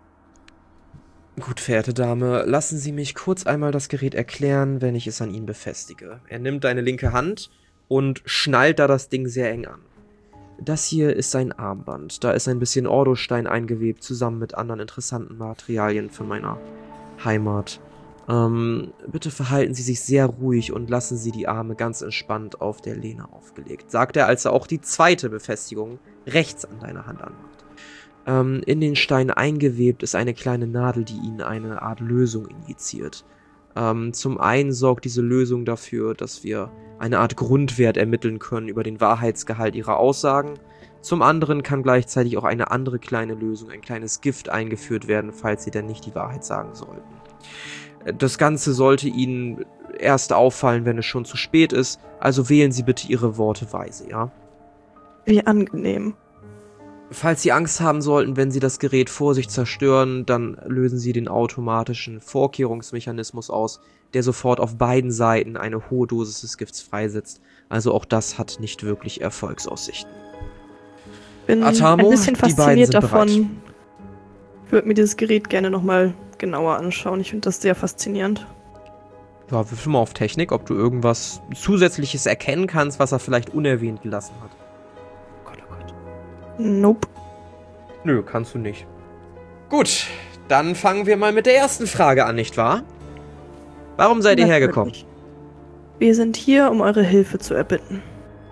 Gut, verehrte Dame, lassen Sie mich kurz einmal das Gerät erklären, wenn ich es an ihn befestige. Er nimmt deine linke Hand und schnallt da das Ding sehr eng an. Das hier ist sein Armband. Da ist ein bisschen Ordostein eingewebt, zusammen mit anderen interessanten Materialien von meiner Heimat. Bitte verhalten Sie sich sehr ruhig und lassen Sie die Arme ganz entspannt auf der Lehne aufgelegt, sagt er, als er auch die zweite Befestigung rechts an deiner Hand anmacht. In den Stein eingewebt ist eine kleine Nadel, die Ihnen eine Art Lösung injiziert. Zum einen sorgt diese Lösung dafür, dass wir eine Art Grundwert ermitteln können über den Wahrheitsgehalt Ihrer Aussagen. Zum anderen kann gleichzeitig auch eine andere kleine Lösung, ein kleines Gift eingeführt werden, falls Sie denn nicht die Wahrheit sagen sollten. Das Ganze sollte Ihnen erst auffallen, wenn es schon zu spät ist, also wählen Sie bitte Ihre Worte weise, ja? Wie angenehm. Falls Sie Angst haben sollten, wenn Sie das Gerät vor sich zerstören, dann lösen Sie den automatischen Vorkehrungsmechanismus aus, der sofort auf beiden Seiten eine hohe Dosis des Gifts freisetzt. Also auch das hat nicht wirklich Erfolgsaussichten. Bin Atamo, ein bisschen die beiden fasziniert sind davon. bereit. Ich würde mir dieses Gerät gerne nochmal genauer anschauen. Ich finde das sehr faszinierend. Ja, würfel mal auf Technik, ob du irgendwas Zusätzliches erkennen kannst, was er vielleicht unerwähnt gelassen hat. Gott, oh Gott. Nope. Nö, kannst du nicht. Gut, dann fangen wir mal mit der ersten Frage an, nicht wahr? Warum seid ihr hergekommen? Natürlich. Wir sind hier, um eure Hilfe zu erbitten.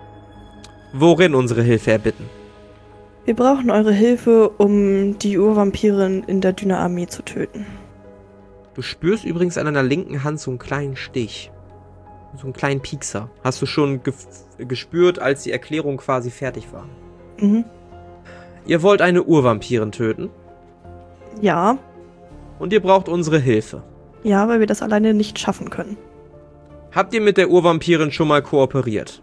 Worin unsere Hilfe erbitten? Wir brauchen eure Hilfe, um die Urvampirin in der Dünner-Armee zu töten. Du spürst übrigens an deiner linken Hand so einen kleinen Stich. So einen kleinen Piekser. Hast du schon gespürt, als die Erklärung quasi fertig war. Mhm. Ihr wollt eine Urvampirin töten Ja. und ihr braucht unsere Hilfe. Ja, weil wir das alleine nicht schaffen können. Habt ihr mit der Urvampirin schon mal kooperiert?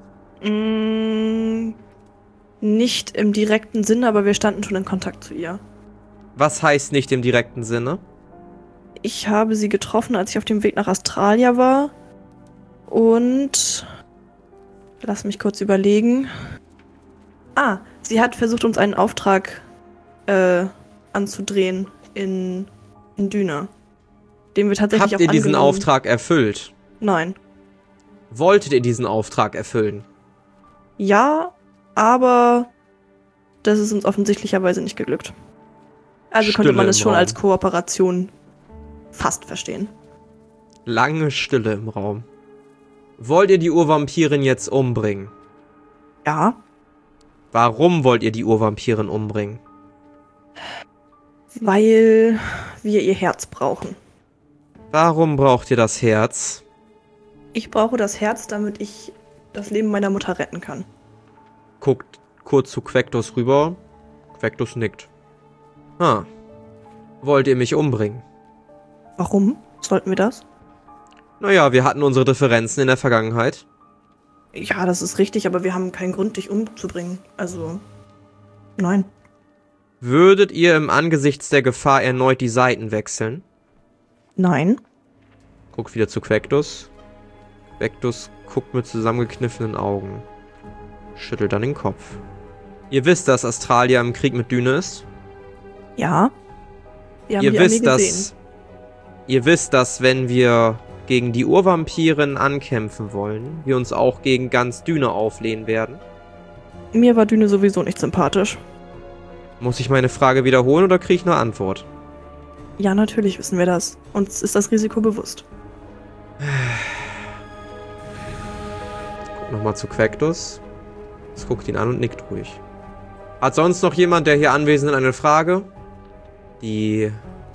Nicht im direkten Sinne, aber wir standen schon in Kontakt zu ihr. Was heißt nicht im direkten Sinne? Ich habe sie getroffen, als ich auf dem Weg nach Australia war. Und lass mich kurz überlegen. Sie hat versucht, uns einen Auftrag anzudrehen in Düne. Den wir tatsächlich Habt auch ihr diesen angenommen. Auftrag erfüllt? Nein. Wolltet ihr diesen Auftrag erfüllen? Ja, aber das ist uns offensichtlicherweise nicht geglückt. Also könnte Stille man es im schon Raum. als Kooperation fast verstehen. Lange Stille im Raum. Wollt ihr die Urvampirin jetzt umbringen? Ja, Warum wollt ihr die Urvampirin umbringen? weil wir ihr Herz brauchen. Warum braucht ihr das Herz? Ich brauche das Herz, damit ich das Leben meiner Mutter retten kann. Guckt kurz zu Quektus rüber. Quektus nickt. Wollt ihr mich umbringen? Warum sollten wir das? Naja, wir hatten unsere Differenzen in der Vergangenheit. Ja, das ist richtig, aber wir haben keinen Grund, dich umzubringen. Also, nein. Würdet ihr im Angesichts der Gefahr erneut die Seiten wechseln? Nein. Guckt wieder zu Quektus. Quektus guckt mit zusammengekniffenen Augen. Schüttelt dann den Kopf. Ihr wisst, dass Astralia im Krieg mit Düne ist? Ja. Wir haben Ihr die Armee wisst, gesehen. ihr wisst, dass wenn wir gegen die Urvampiren ankämpfen wollen, wir uns auch gegen ganz Düne auflehnen werden? Mir war Düne sowieso nicht sympathisch. Muss ich meine Frage wiederholen oder kriege ich eine Antwort? Ja, natürlich wissen wir das. Uns ist das Risiko bewusst. Guck nochmal zu Quektus. Es guckt ihn an und nickt ruhig. Hat sonst noch jemand, der hier anwesend ist, eine Frage? Die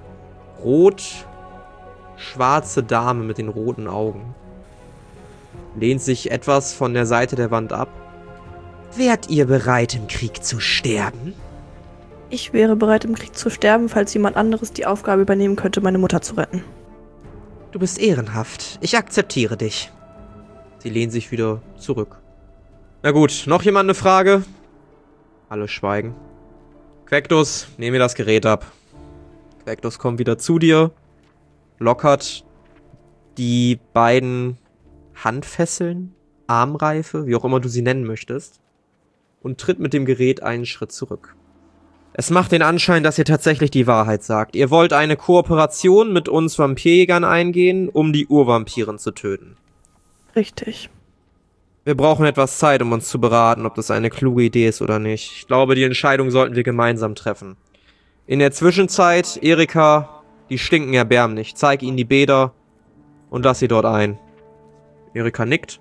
rot-schwarze Dame mit den roten Augen lehnt sich etwas von der Seite der Wand ab. Wärt ihr bereit, im Krieg zu sterben? Ich wäre bereit, im Krieg zu sterben, falls jemand anderes die Aufgabe übernehmen könnte, meine Mutter zu retten. Du bist ehrenhaft. Ich akzeptiere dich. Sie lehnt sich wieder zurück. Na gut, noch jemand eine Frage? Alle schweigen. Quektus, nehm mir das Gerät ab. Quektus kommt wieder zu dir, lockert die beiden Handfesseln, Armreife, wie auch immer du sie nennen möchtest, und tritt mit dem Gerät einen Schritt zurück. Es macht den Anschein, dass ihr tatsächlich die Wahrheit sagt. Ihr wollt eine Kooperation mit uns Vampirjägern eingehen, um die Urvampiren zu töten. Richtig. Wir brauchen etwas Zeit, um uns zu beraten, ob das eine kluge Idee ist oder nicht. Ich glaube, die Entscheidung sollten wir gemeinsam treffen. In der Zwischenzeit, Erika, die stinken erbärmlich. Zeig ihnen die Bäder und lass sie dort ein. Erika nickt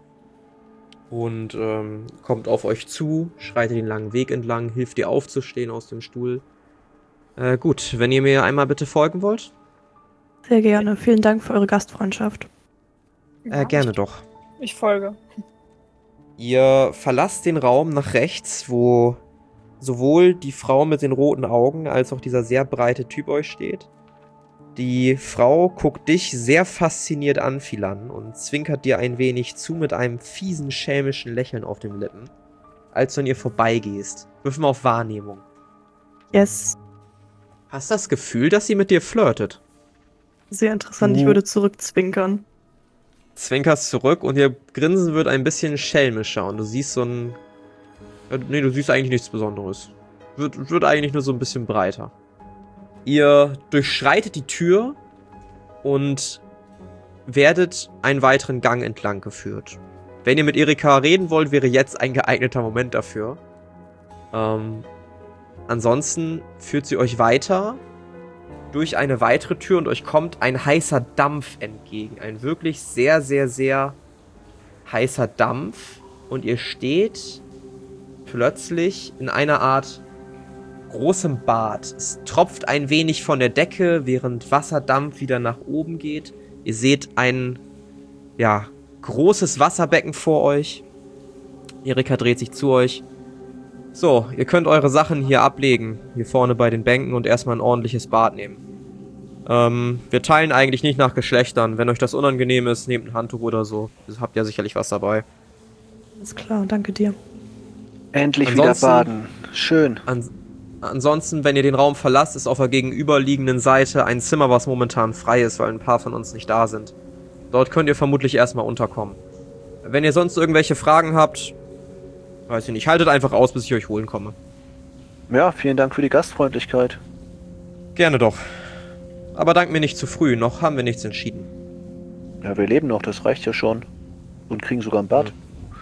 und kommt auf euch zu, schreitet den langen Weg entlang, hilft dir aufzustehen aus dem Stuhl. Gut, wenn ihr mir einmal bitte folgen wollt? Sehr gerne. Vielen Dank für eure Gastfreundschaft. Gerne doch. Ich folge. Ihr verlasst den Raum nach rechts, wo sowohl die Frau mit den roten Augen als auch dieser sehr breite Typ euch steht. Die Frau guckt dich sehr fasziniert an, Philan, und zwinkert dir ein wenig zu mit einem fiesen, schelmischen Lächeln auf den Lippen, als du an ihr vorbeigehst. Wirf mal auf Wahrnehmung. Yes. Hast das Gefühl, dass sie mit dir flirtet? Sehr interessant. Ich würde zurückzwinkern. Zwinkerst zurück und ihr Grinsen wird ein bisschen schelmischer und du siehst so ein... Nee, du siehst eigentlich nichts Besonderes. Wird eigentlich nur so ein bisschen breiter. Ihr durchschreitet die Tür und werdet einen weiteren Gang entlang geführt. Wenn ihr mit Erika reden wollt, wäre jetzt ein geeigneter Moment dafür. Ansonsten führt sie euch weiter durch eine weitere Tür und euch kommt ein heißer Dampf entgegen. Ein wirklich sehr, sehr, sehr heißer Dampf. Und ihr steht plötzlich in einer Art großem Bad. Es tropft ein wenig von der Decke, während Wasserdampf wieder nach oben geht. Ihr seht ein, ja, großes Wasserbecken vor euch. Erika dreht sich zu euch. So, ihr könnt eure Sachen hier ablegen, hier vorne bei den Bänken und erstmal ein ordentliches Bad nehmen. Wir teilen eigentlich nicht nach Geschlechtern. Wenn euch das unangenehm ist, nehmt ein Handtuch oder so. Ihr habt ja sicherlich was dabei. Alles klar, danke dir. Endlich wieder baden. Schön. Ansonsten, wenn ihr den Raum verlasst, ist auf der gegenüberliegenden Seite ein Zimmer, was momentan frei ist, weil ein paar von uns nicht da sind. Dort könnt ihr vermutlich erstmal unterkommen. Wenn ihr sonst irgendwelche Fragen habt, weiß ich nicht, haltet einfach aus, bis ich euch holen komme. Ja, vielen Dank für die Gastfreundlichkeit. Gerne doch. Aber dank mir nicht zu früh, noch haben wir nichts entschieden. Ja, wir leben noch, das reicht ja schon. Und kriegen sogar ein Bad.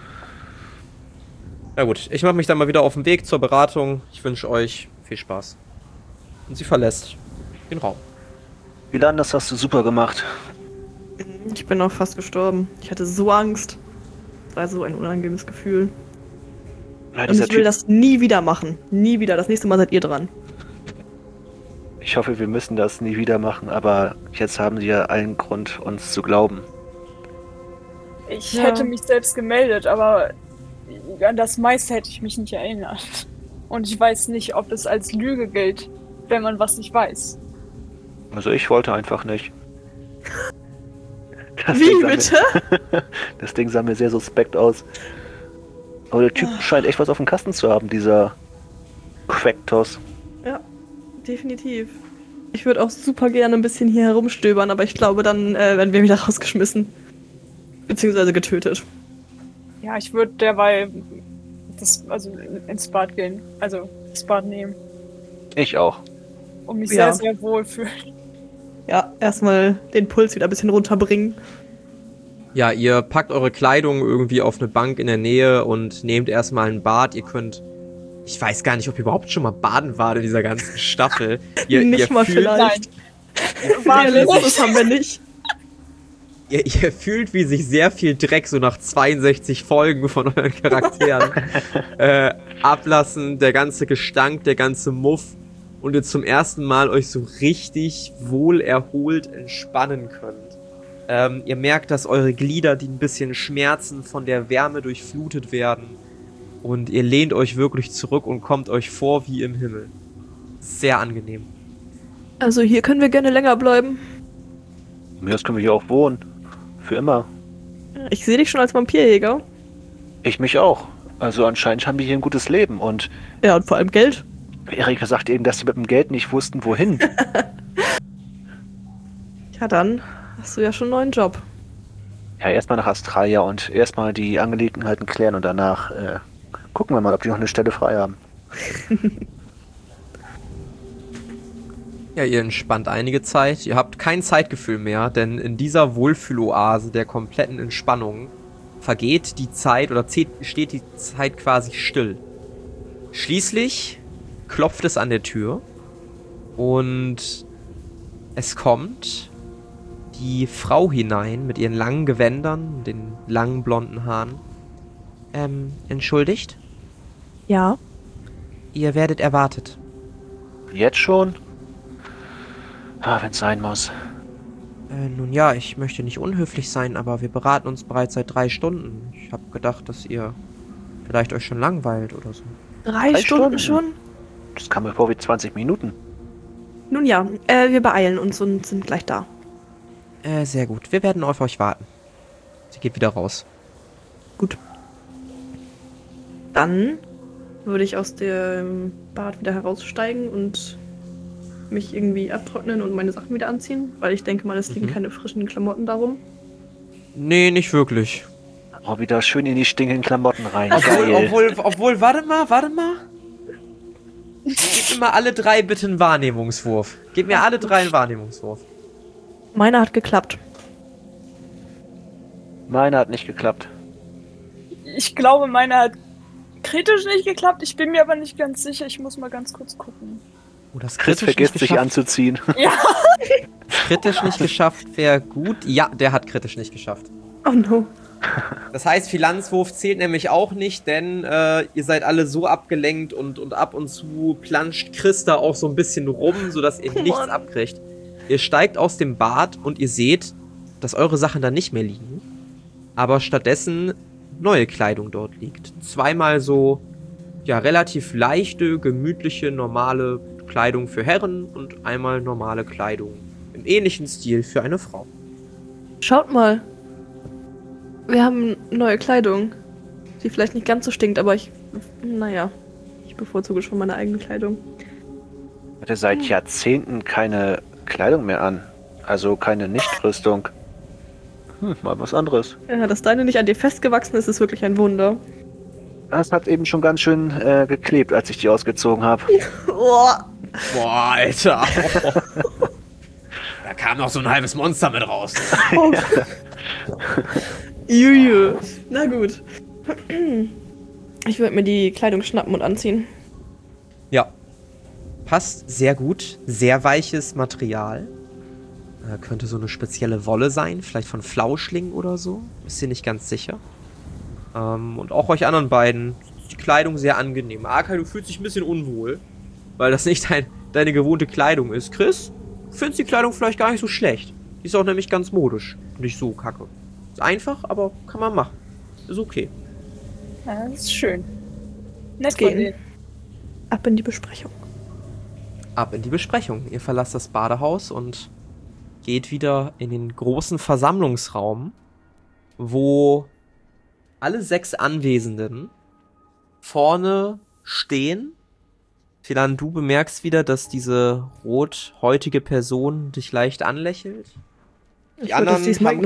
Na gut, ich mache mich dann mal wieder auf den Weg zur Beratung. Ich wünsche euch viel Spaß. Und sie verlässt den Raum. Philan, das hast du super gemacht. Ich bin auch fast gestorben. Ich hatte so Angst. Das war so ein unangenehmes Gefühl. Ja, Und ich will das nie wieder machen. Nie wieder. Das nächste Mal seid ihr dran. Ich hoffe, wir müssen das nie wieder machen, aber jetzt haben sie ja allen Grund, uns zu glauben. Ich hätte mich selbst gemeldet, aber an das meiste hätte ich mich nicht erinnert. Und ich weiß nicht, ob es als Lüge gilt, wenn man was nicht weiß. Also ich wollte einfach nicht. Wie bitte? Das Ding sah mir sehr suspekt aus. Aber der Typ scheint echt was auf dem Kasten zu haben, dieser Quacktos. Ja, definitiv. Ich würde auch super gerne ein bisschen hier herumstöbern, aber ich glaube, dann werden wir wieder rausgeschmissen. Beziehungsweise getötet. Ja, ich würde derweil ins Bad gehen. Also das Bad nehmen. Ich auch. Und mich Ja. sehr, sehr wohl fühlen. Ja, erstmal den Puls wieder ein bisschen runterbringen. Ja, ihr packt eure Kleidung irgendwie auf eine Bank in der Nähe und nehmt erstmal ein Bad. Ihr könnt... Ich weiß gar nicht, ob ihr überhaupt schon mal baden wart in dieser ganzen Staffel. Nicht mal vielleicht. Das haben wir nicht. Ihr fühlt, wie sich sehr viel Dreck so nach 62 Folgen von euren Charakteren ablassen. Der ganze Gestank, der ganze Muff. Und ihr zum ersten Mal euch so richtig wohl erholt entspannen könnt. Ihr merkt, dass eure Glieder, die ein bisschen schmerzen, von der Wärme durchflutet werden. Und ihr lehnt euch wirklich zurück und kommt euch vor wie im Himmel. Sehr angenehm. Also hier können wir gerne länger bleiben. Mir aus können wir hier auch wohnen. Für immer. Ich sehe dich schon als Vampirjäger. Ich mich auch. Also anscheinend haben wir hier ein gutes Leben. Und Ja, und vor allem Geld. Erika sagt eben, dass sie mit dem Geld nicht wussten, wohin. Ja, dann hast du ja schon einen neuen Job. Ja, erstmal nach Australia und erstmal die Angelegenheiten klären und danach gucken wir mal, ob die noch eine Stelle frei haben. Ja, ihr entspannt einige Zeit. Ihr habt kein Zeitgefühl mehr, denn in dieser Wohlfühloase der kompletten Entspannung vergeht die Zeit oder steht die Zeit quasi still. Schließlich klopft es an der Tür und es kommt die Frau hinein mit ihren langen Gewändern, den langen blonden Haaren. Entschuldigt? Ja. Ihr werdet erwartet. Jetzt schon? Ah, wenn es sein muss. Nun ja, ich möchte nicht unhöflich sein, aber wir beraten uns bereits seit 3 Stunden. Ich habe gedacht, dass ihr vielleicht euch schon langweilt oder so. 3 3 Stunden Stunden? schon? Das kam mir vor wie 20 Minuten. Nun ja, wir beeilen uns und sind gleich da. Sehr gut. Wir werden auf euch warten. Sie geht wieder raus. Gut. Dann würde ich aus dem Bad wieder heraussteigen und mich irgendwie abtrocknen und meine Sachen wieder anziehen, weil ich denke mal, es liegen keine frischen Klamotten darum. Nee, nicht wirklich. Oh, wieder schön in die stinkenden Klamotten rein. Geil. Obwohl, warte mal. Gebt mir mal alle 3 bitte einen Wahrnehmungswurf. Gebt mir alle 3 einen Wahrnehmungswurf. Meiner hat geklappt. Meine hat nicht geklappt. Ich glaube, meine hat kritisch nicht geklappt. Ich bin mir aber nicht ganz sicher. Ich muss mal ganz kurz gucken. Oh, das Chris vergisst sich anzuziehen. Ja. Kritisch nicht geschafft wäre gut. Ja, der hat kritisch nicht geschafft. Oh no. Das heißt, Finanzwurf zählt nämlich auch nicht, denn ihr seid alle so abgelenkt und ab und zu planscht Chris da auch so ein bisschen rum, sodass ihr nichts abkriegt. Ihr steigt aus dem Bad und ihr seht, dass eure Sachen da nicht mehr liegen, aber stattdessen neue Kleidung dort liegt. Zweimal so, ja, relativ leichte, gemütliche, normale Kleidung für Herren und einmal normale Kleidung im ähnlichen Stil für eine Frau. Schaut mal. Wir haben neue Kleidung. Die vielleicht nicht ganz so stinkt, aber ich bevorzuge schon meine eigene Kleidung. Ich hatte seit Jahrzehnten keine Kleidung mehr an. Also keine Nichtrüstung. Mal was anderes. Ja, dass deine nicht an dir festgewachsen ist, ist wirklich ein Wunder. Das hat eben schon ganz schön geklebt, als ich die ausgezogen habe. Oh. Boah, Alter. Da kam noch so ein halbes Monster mit raus. Juju. Na gut. Ich würde mir die Kleidung schnappen und anziehen. Ja. Passt sehr gut. Sehr weiches Material. Könnte so eine spezielle Wolle sein. Vielleicht von Flauschling oder so. Ist ihr nicht ganz sicher. Und auch euch anderen beiden ist die Kleidung sehr angenehm. Arkai, du fühlst dich ein bisschen unwohl. Weil das nicht deine gewohnte Kleidung ist. Chris, du findest die Kleidung vielleicht gar nicht so schlecht. Die ist auch nämlich ganz modisch. Nicht so kacke. Ist einfach, aber kann man machen. Ist okay. Ja, das ist schön. Nett Gehen. von denen. Ab in die Besprechung. Ab in die Besprechung. Ihr verlasst das Badehaus und geht wieder in den großen Versammlungsraum, wo alle 6 Anwesenden vorne stehen. Philan, du bemerkst wieder, dass diese rothäutige Person dich leicht anlächelt. Die anderen haben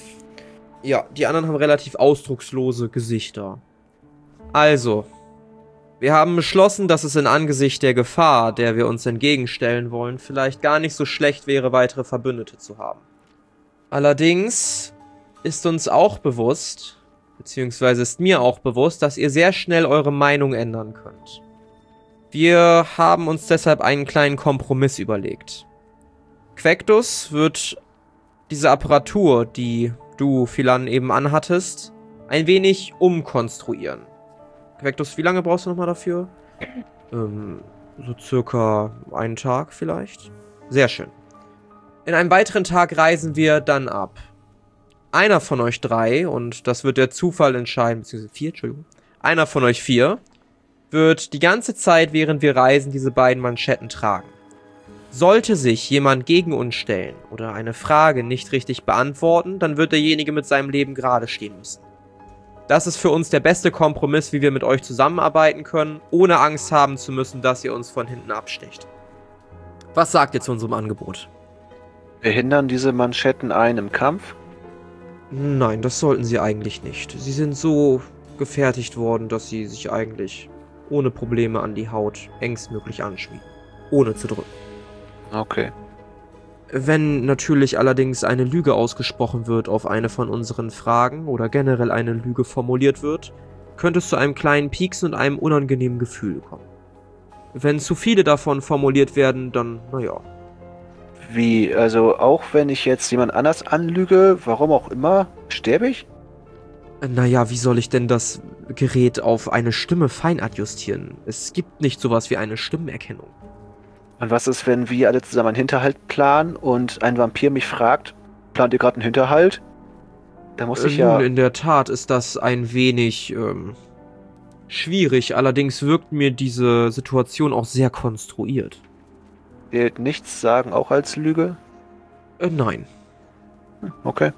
relativ ausdruckslose Gesichter. Also, wir haben beschlossen, dass es in Angesicht der Gefahr, der wir uns entgegenstellen wollen, vielleicht gar nicht so schlecht wäre, weitere Verbündete zu haben. Allerdings ist uns auch bewusst, beziehungsweise ist mir auch bewusst, dass ihr sehr schnell eure Meinung ändern könnt. Wir haben uns deshalb einen kleinen Kompromiss überlegt. Quektus wird diese Apparatur, die du, Philan, eben anhattest, ein wenig umkonstruieren. Quektus, wie lange brauchst du nochmal dafür? So circa einen Tag vielleicht. Sehr schön. In einem weiteren Tag reisen wir dann ab. Einer von euch 3, und das wird der Zufall entscheiden, beziehungsweise 4, Entschuldigung. Einer von euch 4 wird die ganze Zeit, während wir reisen, diese beiden Manschetten tragen. Sollte sich jemand gegen uns stellen oder eine Frage nicht richtig beantworten, dann wird derjenige mit seinem Leben gerade stehen müssen. Das ist für uns der beste Kompromiss, wie wir mit euch zusammenarbeiten können, ohne Angst haben zu müssen, dass ihr uns von hinten abstecht. Was sagt ihr zu unserem Angebot? Behindern diese Manschetten einen im Kampf? Nein, das sollten sie eigentlich nicht. Sie sind so gefertigt worden, dass sie sich eigentlich ohne Probleme an die Haut engstmöglich anschmiegen. Ohne zu drücken. Okay. Wenn natürlich allerdings eine Lüge ausgesprochen wird auf eine von unseren Fragen oder generell eine Lüge formuliert wird, könnte es zu einem kleinen Pieksen und einem unangenehmen Gefühl kommen. Wenn zu viele davon formuliert werden, dann, naja. Wie, also auch wenn ich jetzt jemand anders anlüge, warum auch immer, sterbe ich? Naja, wie soll ich denn das Gerät auf eine Stimme fein adjustieren? Es gibt nicht sowas wie eine Stimmenerkennung. Und was ist, wenn wir alle zusammen einen Hinterhalt planen und ein Vampir mich fragt, plant ihr gerade einen Hinterhalt? Da muss ich ja... Nun, in der Tat ist das ein wenig schwierig, allerdings wirkt mir diese Situation auch sehr konstruiert. Gilt nichts sagen auch als Lüge? Nein. Okay.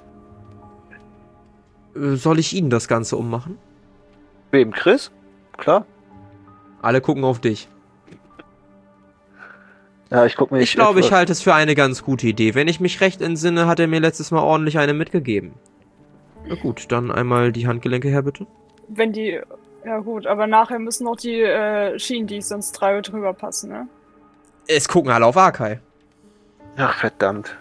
Soll ich Ihnen das Ganze ummachen? Wem, Chris? Klar. Alle gucken auf dich. Ja, ich guck mir Ich glaube, ich halte es für eine ganz gute Idee. Wenn ich mich recht entsinne, hat er mir letztes Mal ordentlich eine mitgegeben. Na gut, dann einmal die Handgelenke her, bitte. Wenn die. Ja, gut, aber nachher müssen noch die Schienen, die sonst 3 Uhr drüber passen, ne? Es gucken alle auf Arkai. Ach, verdammt.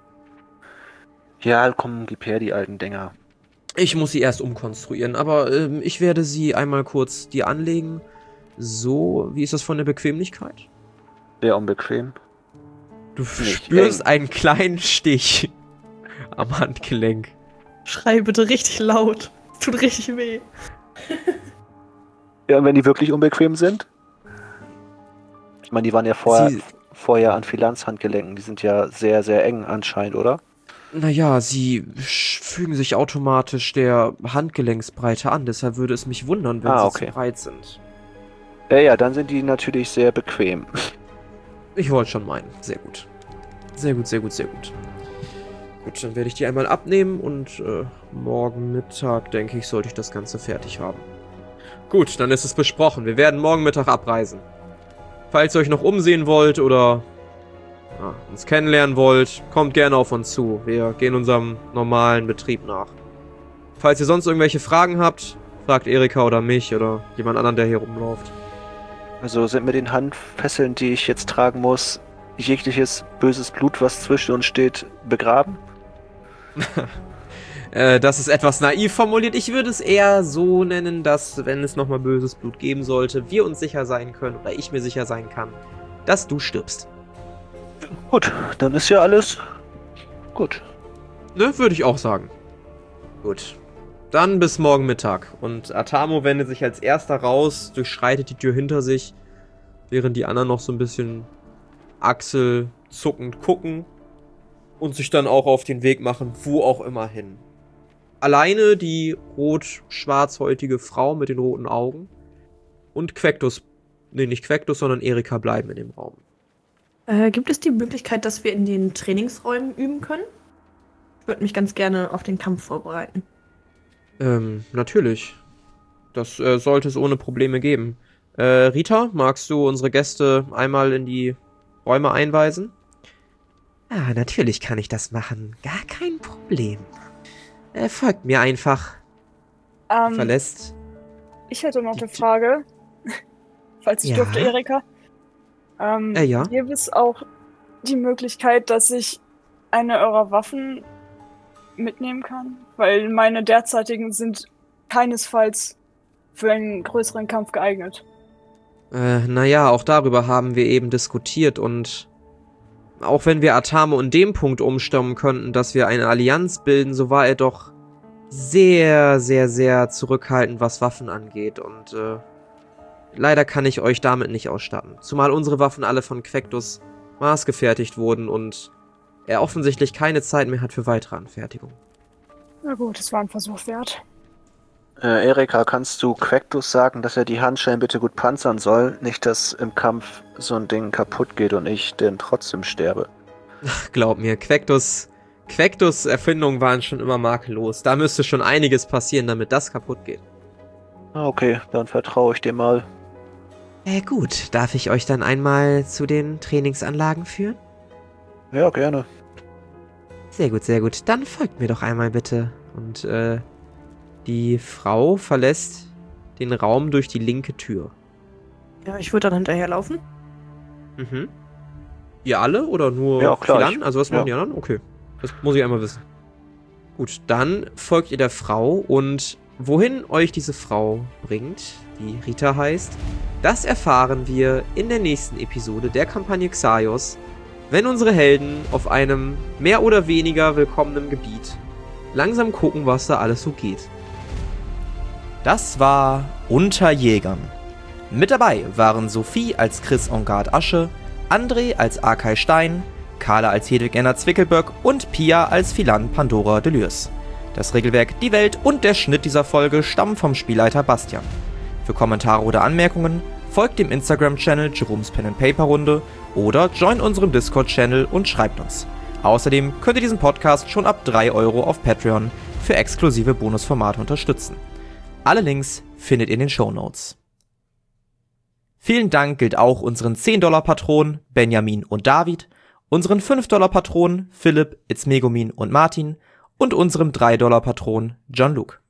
Ja, komm, gib her die alten Dinger. Ich muss sie erst umkonstruieren, aber ich werde sie einmal kurz dir anlegen. So, wie ist das von der Bequemlichkeit? Sehr unbequem. Du Nicht spürst eng. einen kleinen Stich am Handgelenk. Schrei bitte richtig laut. Es tut richtig weh. Ja, und wenn die wirklich unbequem sind? Ich meine, die waren ja vorher an Philans Handgelenken. Die sind ja sehr, sehr eng anscheinend, oder? Naja, sie fügen sich automatisch der Handgelenksbreite an, deshalb würde es mich wundern, wenn sie zu breit sind. Ja, dann sind die natürlich sehr bequem. Ich wollte schon meinen. Sehr gut. Sehr gut, sehr gut, sehr gut. Gut, dann werde ich die einmal abnehmen und morgen Mittag, denke ich, sollte ich das Ganze fertig haben. Gut, dann ist es besprochen. Wir werden morgen Mittag abreisen. Falls ihr euch noch umsehen wollt oder uns kennenlernen wollt, kommt gerne auf uns zu. Wir gehen unserem normalen Betrieb nach. Falls ihr sonst irgendwelche Fragen habt, fragt Erika oder mich oder jemand anderen, der hier rumläuft. Also sind mit den Handfesseln, die ich jetzt tragen muss, jegliches böses Blut, was zwischen uns steht, begraben? Das ist etwas naiv formuliert. Ich würde es eher so nennen, dass, wenn es nochmal böses Blut geben sollte, wir uns sicher sein können, oder ich mir sicher sein kann, dass du stirbst. Gut, dann ist ja alles gut. Ne, würde ich auch sagen. Gut. Dann bis morgen Mittag. Und Atamo wendet sich als erster raus, durchschreitet die Tür hinter sich, während die anderen noch so ein bisschen achselzuckend gucken und sich dann auch auf den Weg machen, wo auch immer hin. Alleine die rot-schwarzhäutige Frau mit den roten Augen und Quektus, nee, nicht Quektus, sondern Erika bleiben in dem Raum. Gibt es die Möglichkeit, dass wir in den Trainingsräumen üben können? Ich würde mich ganz gerne auf den Kampf vorbereiten. Natürlich. Das sollte es ohne Probleme geben. Rita, magst du unsere Gäste einmal in die Räume einweisen? Ah, natürlich kann ich das machen. Gar kein Problem. Folgt mir einfach. Verlässt. Ich hätte noch eine Frage. Falls ich dürfte, Erika. Ja. Gäbe es auch die Möglichkeit, dass ich eine eurer Waffen mitnehmen kann? Weil meine derzeitigen sind keinesfalls für einen größeren Kampf geeignet. Naja, auch darüber haben wir eben diskutiert und auch wenn wir Atamo in dem Punkt umstimmen könnten, dass wir eine Allianz bilden, so war er doch sehr, sehr, sehr zurückhaltend, was Waffen angeht und leider kann ich euch damit nicht ausstatten. Zumal unsere Waffen alle von Quectus maßgefertigt wurden und er offensichtlich keine Zeit mehr hat für weitere Anfertigung. Na gut, es war ein Versuch wert. Erika, kannst du Quectus sagen, dass er die Handschellen bitte gut panzern soll? Nicht, dass im Kampf so ein Ding kaputt geht und ich denn trotzdem sterbe. Glaub mir, Quectus Erfindungen waren schon immer makellos. Da müsste schon einiges passieren, damit das kaputt geht. Okay, dann vertraue ich dir mal. Gut, darf ich euch dann einmal zu den Trainingsanlagen führen? Ja, gerne. Sehr gut, sehr gut. Dann folgt mir doch einmal bitte. Und die Frau verlässt den Raum durch die linke Tür. Ja, ich würde dann hinterherlaufen. Mhm. Ihr alle oder nur ja, klar, Philan? Also was machen die anderen? Okay, das muss ich einmal wissen. Gut, dann folgt ihr der Frau und wohin euch diese Frau bringt, die Rita heißt, das erfahren wir in der nächsten Episode der Kampagne Xaios, wenn unsere Helden auf einem mehr oder weniger willkommenen Gebiet langsam gucken, was da alles so geht. Das war Unter Jägern. Mit dabei waren Sophie als Chris Engard Asche, André als Arkay Stein, Carla als Hedwig Enna Zwickelböck und Pia als Philan Pandora Delürs. Das Regelwerk, die Welt und der Schnitt dieser Folge stammen vom Spielleiter Bastian. Für Kommentare oder Anmerkungen folgt dem Instagram-Channel Jerome's Pen & Paper Runde oder joint unserem Discord-Channel und schreibt uns. Außerdem könnt ihr diesen Podcast schon ab 3 € auf Patreon für exklusive Bonusformate unterstützen. Alle Links findet ihr in den Shownotes. Vielen Dank gilt auch unseren 10-Dollar-Patronen Benjamin und David, unseren 5-Dollar-Patronen Philipp, Itzmegumin und Martin und unserem 3-Dollar-Patron John Luke.